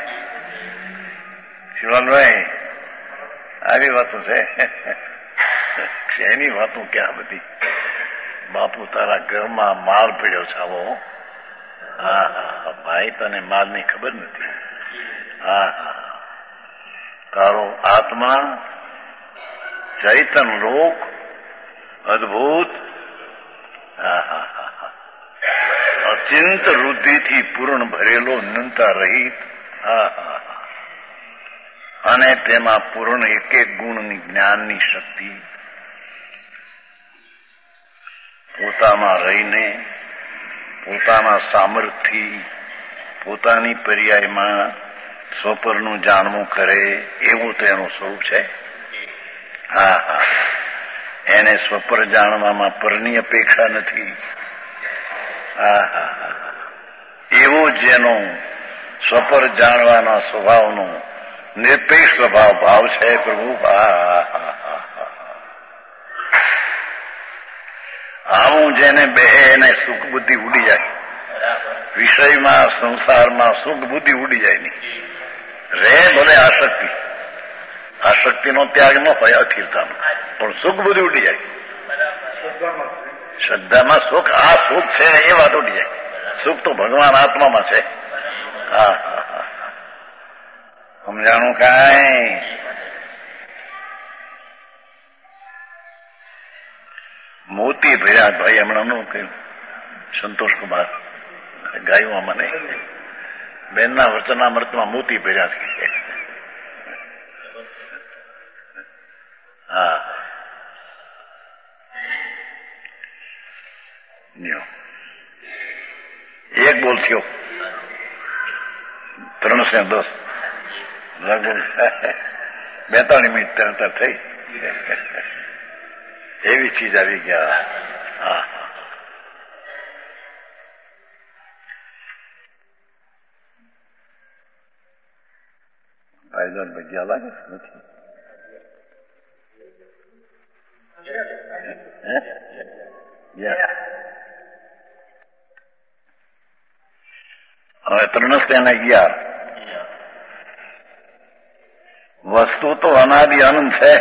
શિવનભાઈ? આવી વાતો છે. એની વાતો ક્યાં બધી? બાપુ તારા ઘરમાં માલ પડ્યો છે આવો. ભાઈ તને માલની ખબર નથી. તારો આત્મા ચૈતન લોક અદભુત અચિંત વૃદ્ધિથી પૂર્ણ ભરેલો, નિંતા રહિત, અને તેમાં પૂર્ણ એક એક ગુણની જ્ઞાનની શક્તિ પોતામાં રહીને પોતાના સામર્થ્યથી પોતાની પર્યાયમાં સ્વપરનું જાણવું કરે એવું તેનું સ્વરૂપ છે. એને સ્વપર જાણવામાં પરની અપેક્ષા નથી. એવો જેનો સ્વપર જાણવાના સ્વભાવનો નિરપેક્ષ ભાવ છે પ્રભુ. આવું જેને બે એને સુખ બુદ્ધિ ઉડી જાય, વિષયમાં સંસારમાં સુખ બુદ્ધિ ઉડી જાય નહીં. રે ભલે આસક્તિનો ત્યાગ ન હોય અસ્થિરતાનો, પણ સુખ બુદ્ધિ ઉડી જાય. શ્રદ્ધામાં સુખ, આ સુખ છે એ વાત ઉડી જાય. સુખ તો ભગવાન આત્મામાં છે. સમજાણું કાંઈ? મોતી ભર્યા ભાઈ હમણાંનું કહ્યું સંતોષકુમાર ગાયું મને બેનના વચનામૃતમાં મોતી ભર્યા છે. એક બોલ થયો 310 લગભગ 42 મિનિટ તરત થઈ. એવી ચીજ આવી ગયા. ભાઈજાન ભગ્યા લાગે નથી? હવે 311 વસ્તુ તો અનાદિ અનંત છે.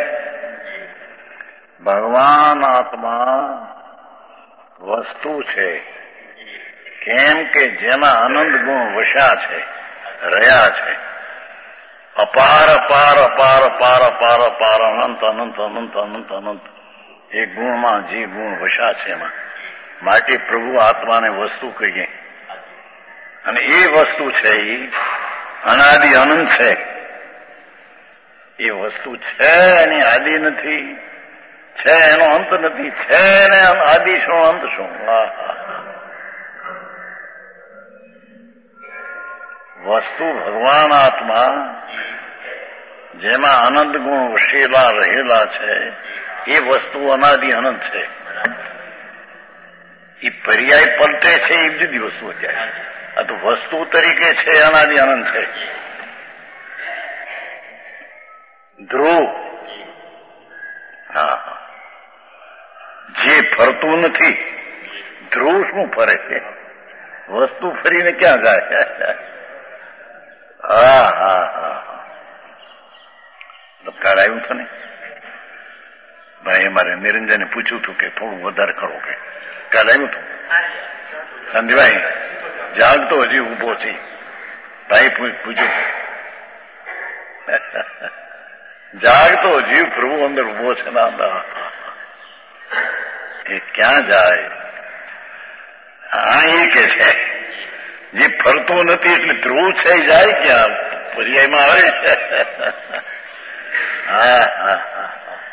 ભગવાન આત્મા વસ્તુ છે. કેમ કે જેમાં અનંત ગુણ વસ્યા છે, રહ્યા છે. અપાર અપાર અપાર અપાર અપાર અપાર અનંત અનંત અનંત અનંત અનંત એ ગુણમાં જે ગુણ વસ્યા છે એમાં માટે પ્રભુ આત્માને વસ્તુ કહીએ. અને એ વસ્તુ છે એ અનાદિ અનંત છે. એ વસ્તુ છે એની આદિ નથી, છે એનો અંત નથી, છે ને આદિ શું અંત શું? વસ્તુ ભગવાન આત્મા જેમાં અનંત ગુણ વસેલા રહેલા છે એ વસ્તુ અનાદિ અનંત છે. એ પર્યાય પલટે છે એ જુદી વસ્તુ અત્યારે. આ તો વસ્તુ તરીકે છે અનાદિ અનંત છે. ધ્રુવ જે ફરતું નથી, ધ્રુવ શું ફરે છે? વસ્તુ ફરીને ક્યાં જાય? કાળ આવ્યું હતું ને ભાઈ, મારે નિરંજને પૂછ્યું હતું કે થોડું વધારે કરો કે કાલ આવ્યું હતું. સંજયભાઈ જાગતો હજી ઉભો છે. ભાઈ પૂછ્યું જાગતો જીવ પ્રભુ અંદર ઉભો છે ના, એ ક્યાં જાય? આ એ કે છે જે ફરતો નથી એટલે ધ્રુવ છે જાય ક્યાં? પર્યાયમાં આવે છે. હા હા હા,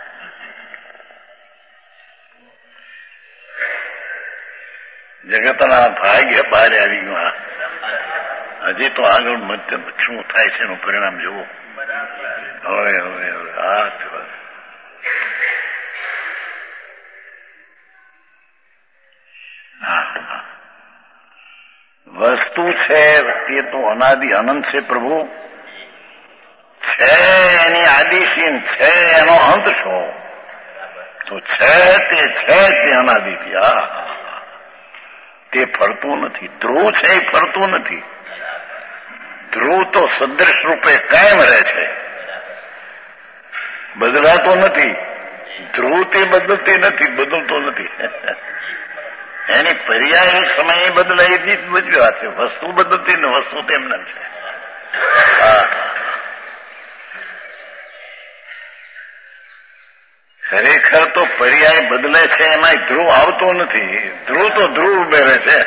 જગતના ભાગ્ય બહાર આવી ગયું. હજી તો આગળ મધ્ય શું થાય છે એનું પરિણામ જુઓ. હવે હવે હવે હા વસ્તુ છે તે તો અનાદિ અનંત છે પ્રભુ. છે એની આદિશીન છે, એનો અંત શું? તો છે તે અનાદિથી. હા, તે ફરતું નથી. ધ્રુવ છે એ ફરતું નથી. ધ્રુવ તો સદૃશ રૂપે કાયમ રહે છે, બદલાતો નથી. ધ્રુવ તે બદલતી નથી, બદલતો નથી. એની પર્યાય એક સમયે બદલાય જ બધી વાત છે. વસ્તુ બદલતી ને વસ્તુ તેમને છે. ખરેખર તો પર્યાય બદલે છે, એમાં ધ્રુવ આવતો નથી. ધ્રુવ તો ધ્રુવ બેરે છે.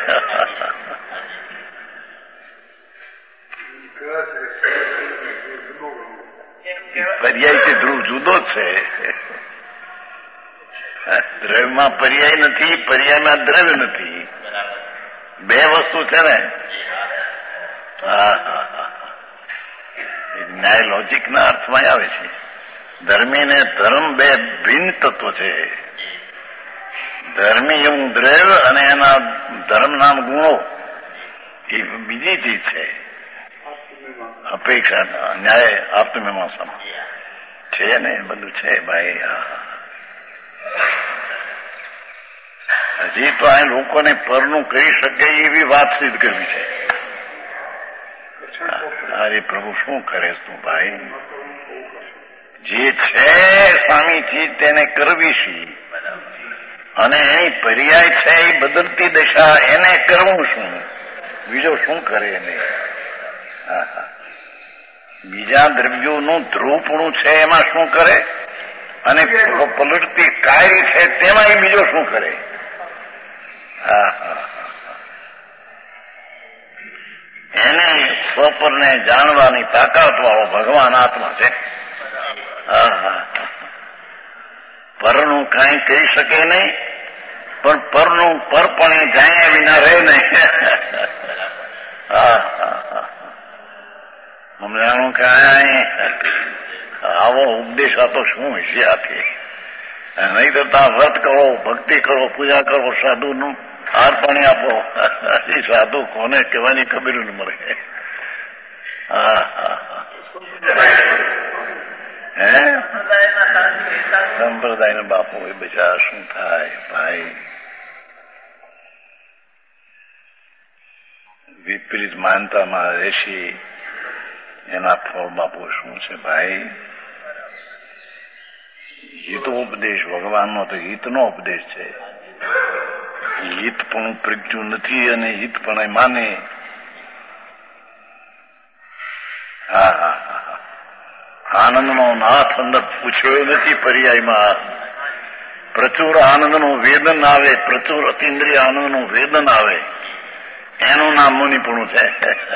પર્યાયથી ધ્રુવ જુદો જ છે. દ્રવ્યમાં પર્યાય નથી, પર્યાયમાં દ્રવ્ય નથી. બે વસ્તુ છે ને. ન્યાય લોજિકના અર્થમાં આવે છે. ધર્મી ને ધર્મ બે ભિન્ન તત્વો છે. ધર્મી એવું દ્રવ્ય અને એના ધર્મ નામ ગુણો એ બીજી ચીજ છે. અપેક્ષા ન્યાય આત્મમીમાંસામાં છે ને, બધું છે ભાઈ. હજી તો આ લોકોને પરનું કરી શકે એવી વાત સિદ્ધ કરવી છે. અરે પ્રભુ શું કરે તું ભાઈ? જે છે સ્વામી ચીજ તેને કરવી છે, અને એની પર્યાય છે એ બદલતી દશા, એને કરવું શું? બીજો શું કરે એને? બીજા દ્રવ્યોનું ધ્રુવપણું છે એમાં શું કરે? અને પલટતી કાર્ય છે તેમાં એ બીજો શું કરે? એને સ્વપરને જાણવાની તાકાત વાળો ભગવાન આત્મા છે. પરનું કાંઈ કહી શકે નહીં, પણ પરનું પરપણે જાણ્યા વિના રહે નહીં. હમણાં કાંઈ આવો ઉપદેશ આપો શું હશે આથી? નહીં તો ત્યાં વ્રત કરો, ભક્તિ કરો, પૂજા કરો, સાધુનું હાર પાણી આપો. એ સાધુ કોને કહેવાની ખબર ન મળે. સંપ્રદાયના બાપુ એ બચા શું થાય ભાઈ? વિપરીત માનતામાં રહેશે એના ફળ બાપુ શું છે ભાઈ? હિતોપદેશ ભગવાનનો તો હિતનો ઉપદેશ છે. હિત પણ પ્રજ્ઞું નથી અને હિત પણ માને. આનંદનો નાથ અંદર પૂછ્યો નથી પર્યાયમાં. પ્રચુર આનંદનું વેદન આવે, પ્રચુર અતિન્દ્રિય આનંદનું વેદન આવે, એનું નામ મુનિપણું છે.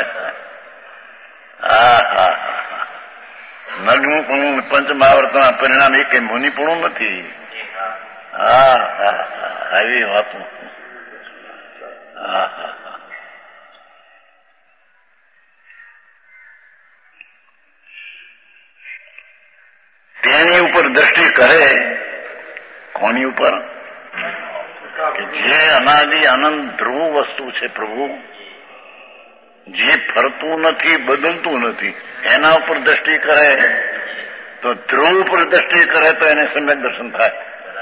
નગ્નપણું પંચમહાવર્તના પરિણામ એ કઈ મુનિપણું નથી. આવી વાતો. તેની ઉપર દ્રષ્ટિ કરે. કોની ઉપર? કે જે અનાદિ અનંત ધ્રુવ વસ્તુ છે પ્રભુ, જે ફરતું નથી, બદલતું નથી, એના ઉપર દ્રષ્ટિ કરે તો ધ્રુવ ઉપર દ્રષ્ટિ કરે તો એને સમ્યક દર્શન થાય.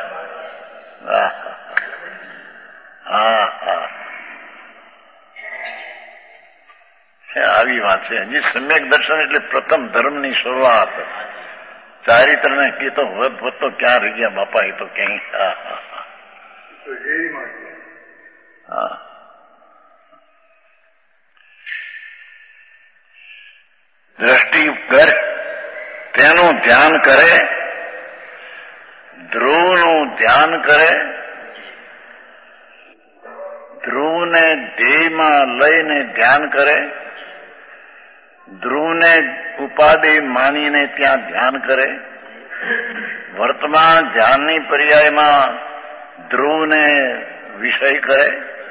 આવી વાત છે. હજી સમ્યક દર્શન એટલે પ્રથમ ધર્મની શરૂઆત. ચારિત્ર ને કીધો વધ તો ક્યાં રહી ગયા બાપા? એ તો ક્યાંય. દ્રષ્ટિ કર, તેનું ધ્યાન કરે, ધ્રુવનું ધ્યાન કરે, ધ્રુવને ધ્યેયમાં લઈને ધ્યાન કરે, ધ્રુવને ઉપાધિ માનીને ત્યાં ધ્યાન કરે, વર્તમાન ધ્યાનની પર્યાયમાં ધ્રુવને વિષય કરે.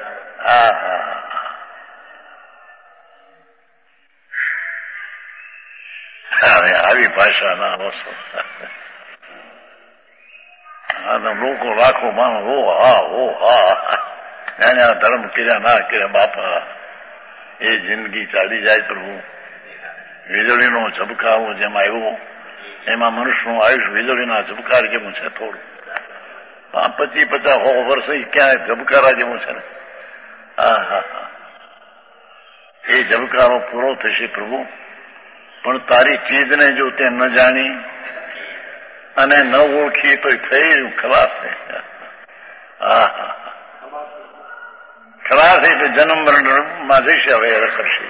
હવે આવી ભાષાના અવસર લોકો લાખો માણસ ઓ હા એને આ ધર્મ કર્યા ના કર્યા બાપા, એ જિંદગી ચાલી જાય પ્રભુ. વીજળીનો ઝબકારો જેમ આવ્યો એમાં મનુષ્યનું આયુષ્ય વીજળીના ઝબકાર જેવું છે. થોડું 25-50 વર્ષ ક્યાં ઝબકારા જેવું છે ને. એ ઝબકારો પૂરો થશે પ્રભુ. પણ તારી ચીજને જો તે ન જાણી અને ન ઓળખી તો થઈ ખલાસ છે. ખલાસ એટલે જન્મ મરણમાં જઈશે. હવે રખડશે.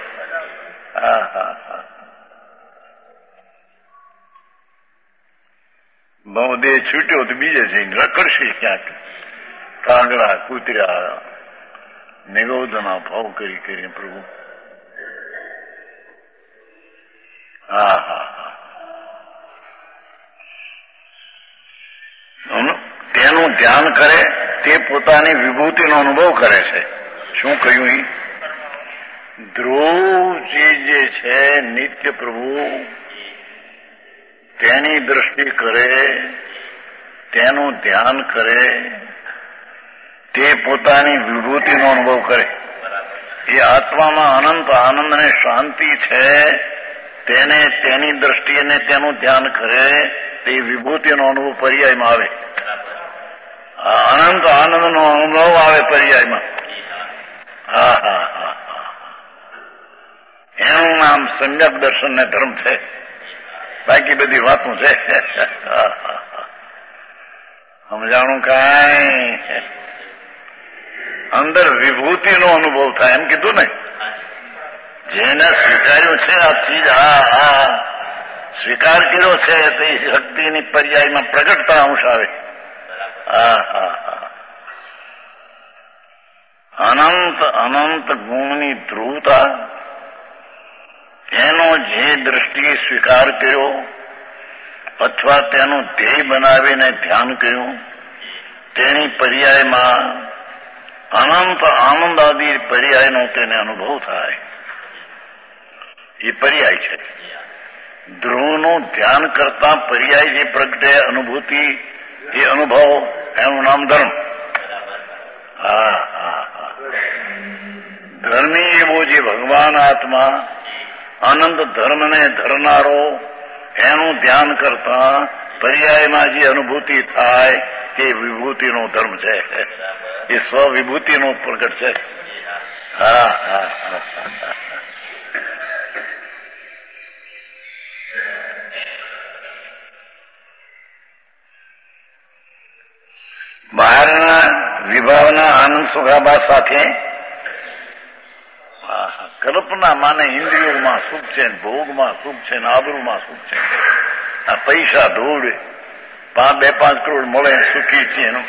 બહુ દેહ છૂટ્યો તો બીજે જઈને રખડશે ક્યાંક. કાંગડા કૂતર્યા નિગોદના ભાવ કરી કરીને પ્રભુ. તેનું ધ્યાન કરે તે પોતાની વિભૂતિનો અનુભવ કરે છે. શું કહ્યું? ધ્રુવ ચીજ જે છે નિત્ય પ્રભુ તેની દ્રષ્ટિ કરે, તેનું ધ્યાન કરે, તે પોતાની વિભૂતિનો અનુભવ કરે. એ આત્મામાં અનંત આનંદ અને શાંતિ છે. તેને તેની દ્રષ્ટિએ તેનું ધ્યાન કરે, તે વિભૂતિનો અનુભવ પર્યાયમાં આવે. અનંત આનંદનો અનુભવ આવે પર્યાયમાં. એનું નામ સમ્યક દર્શન ને ધર્મ છે. બાકી બધી વાતો છે. સમજાણું કાંઈ અંદર વિભૂતિનો અનુભવ થાય એમ કીધું ને. જેને સ્વીકાર્યું છે આ ચીજ, સ્વીકાર કર્યો છે તે શક્તિની પર્યાયમાં પ્રગટતા અંશ આવે. અનંત અનંત ગુણની ધ્રુવતા, એનો જે દ્રષ્ટિએ સ્વીકાર કર્યો અથવા તેનું ધ્યેય બનાવીને ધ્યાન કર્યું, તેની પર્યાયમાં અનંત આનંદ આદિ પર્યાયનો તેને અનુભવ થાય. એ પર્યાય છે. ધ્રુવનું ધ્યાન કરતા પર્યાય જે પ્રગટે અનુભૂતિ, એ અનુભવ, એનું નામ ધર્મ. ધર્મી એવો જે ભગવાન આત્મા આનંદ ધર્મને ધરનારો, એનું ધ્યાન કરતા પર્યાયમાં જે અનુભૂતિ થાય તે વિભૂતિનો ધર્મ છે. એ સ્વવિભૂતિનો પ્રગટ છે. બહારના વિભાવના આનંદ સુખાભાસ સાથે કલ્પના માને ઇન્દ્રિયોમાં સુખ છે, ભોગમાં સુખ છે, આબરૂમાં સુખ છે. આ પૈસા ધૂળ 2-5 કરોડ મળે સુખી છે એનું.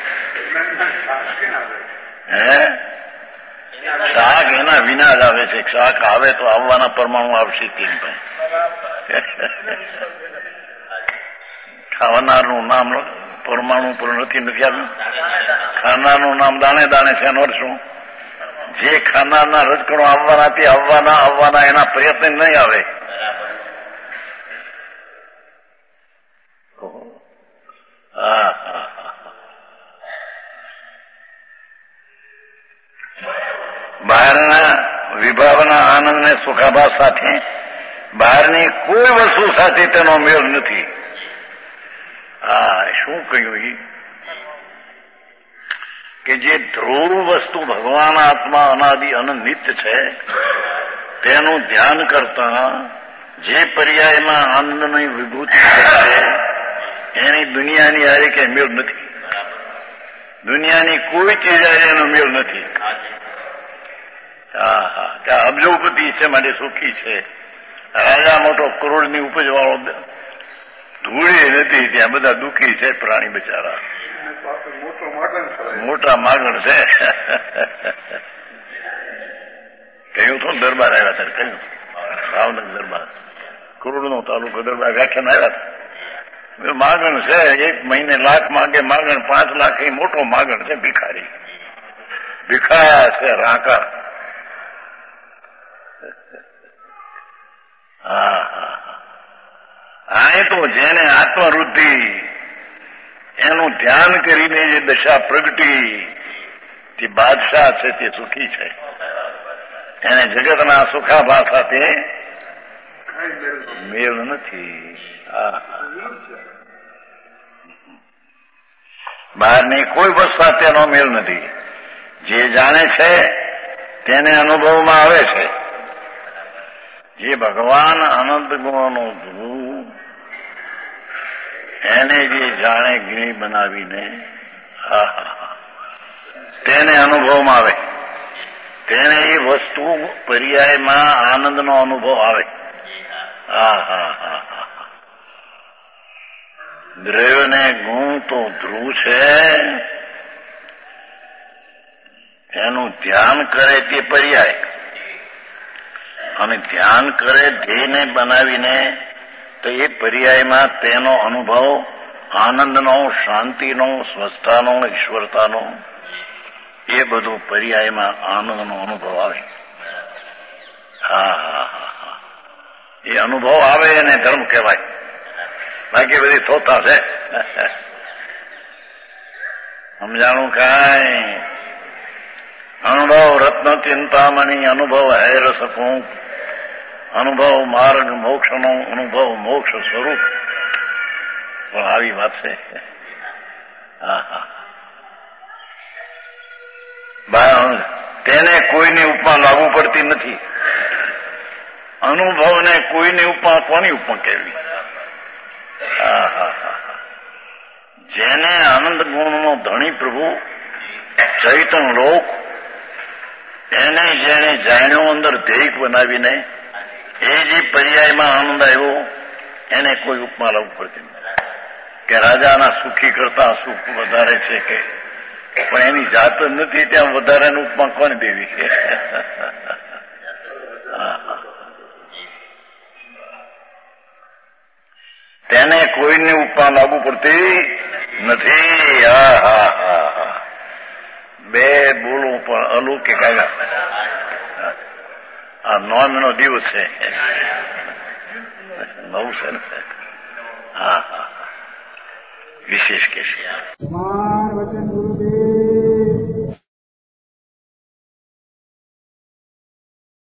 શાક એના વિના જ આવે છે. શાક આવે તો આવવાના પરમાણુ આવશે તેની પાસે. ખાવાનારનું નામ પરમાણુ પર નથી આવ્યું. ખાનારનું નામ દાણે દાણે છે. એનો શું? જે ખાનારના રજકણો આવવાના તે આવવાના એના પ્રયત્ન નહીં આવે. બહારના વિભાવના આનંદ ને સુખાભાસ સાથે બહારની કોઈ વસ્તુ સાથે તેનો મેળ નથી. શું કહ્યું? કે જે ધ્રુવ વસ્તુ ભગવાન આત્મા અનાદિ અનંત નિત્ય છે, તેનું ધ્યાન કરતા જે પર્યાયમાં આનંદની વિભૂતિ છે, એની દુનિયાની હારે કઈ મેળ નથી. દુનિયાની કોઈ ચીજ હારે એનો મેળ નથી. અબજોપતિ છે માટે સુખી છે. રાજા મોટો કરોડની ઉપજ વાળો ધૂળે નથી, ત્યાં બધા દુઃખી છે પ્રાણી બિચારા, મોટા માગણ છે. કહ્યું તો દરબાર આવ્યા હતા, કહ્યું ભાવનગર દરબાર, કરોડનો તાલુકો દરબાર વ્યાખ્યાન આવ્યા હતા. માગણ છે, 1 મહિને લાખ માગે માગણ, 5 લાખ એ મોટો માગણ છે, ભિખારી ભિખાયા છે રાંકા. આ તો જેને આત્મવૃદ્ધિ એનું ધ્યાન કરીને જે દશા પ્રગટી, તે બાદશાહ છે, તે સુખી છે. એને જગતના સુખાભા સાથે મેળ નથી. બહારની કોઈ વસ્તુ સાથે એનો મેળ નથી. જે જાણે છે તેને અનુભવમાં આવે છે. જે ભગવાન આનંદ ગુણોનો ધ્રુવ એને જે જાણે ગીણી બનાવીને તેને અનુભવમાં આવે, તેને એ વસ્તુ પર્યાયમાં આનંદનો અનુભવ આવે. દ્રવ્યને ગુણ તો ધ્રુવ છે, એનું ધ્યાન કરે તે પર્યાય, અને ધ્યાન કરે ધ્યેયને બનાવીને તો એ પર્યાયમાં તેનો અનુભવ આનંદનો, શાંતિનો, સ્વસ્થતાનો, ઈશ્વરતાનો, એ બધું પર્યાયમાં આનંદનો અનુભવ આવે. એ અનુભવ આવે એને ધર્મ કહેવાય. બાકી બધી થોતા છે. સમજાણું કાંઈ? અનુભવ રત્ન ચિંતામણી, અનુભવ હેર શકું, અનુભવ માર્ગ મોક્ષનો, અનુભવ મોક્ષ સ્વરૂપ. પણ આવી વાત છે. તેને કોઈની ઉપમા લાગુ પડતી નથી. અનુભવને કોઈની ઉપમા કોની ઉપમા કહેવી? જેને આનંદ ગુણનો ધણી પ્રભુ ચૈતન લોક, એને જેને જાણ્યો અંદર ધ્યેય બનાવીને એ જે પર્યાયમાં આનંદ આવ્યો, એને કોઈ ઉપમા લાગુ પડતી નથી. કે રાજાના સુખી કરતા સુખ વધારે છે કે, પણ એની જાત જ નથી, ત્યાં વધારાનું ઉપમા કોને દેવી? તેને કોઈની ઉપમા લાગુ પડતી નથી. બે બોલું પણ અલૌકિક આવ્યા. આ 9નો દિવસ છે, 9 છે ને. વિશેષ કે છે.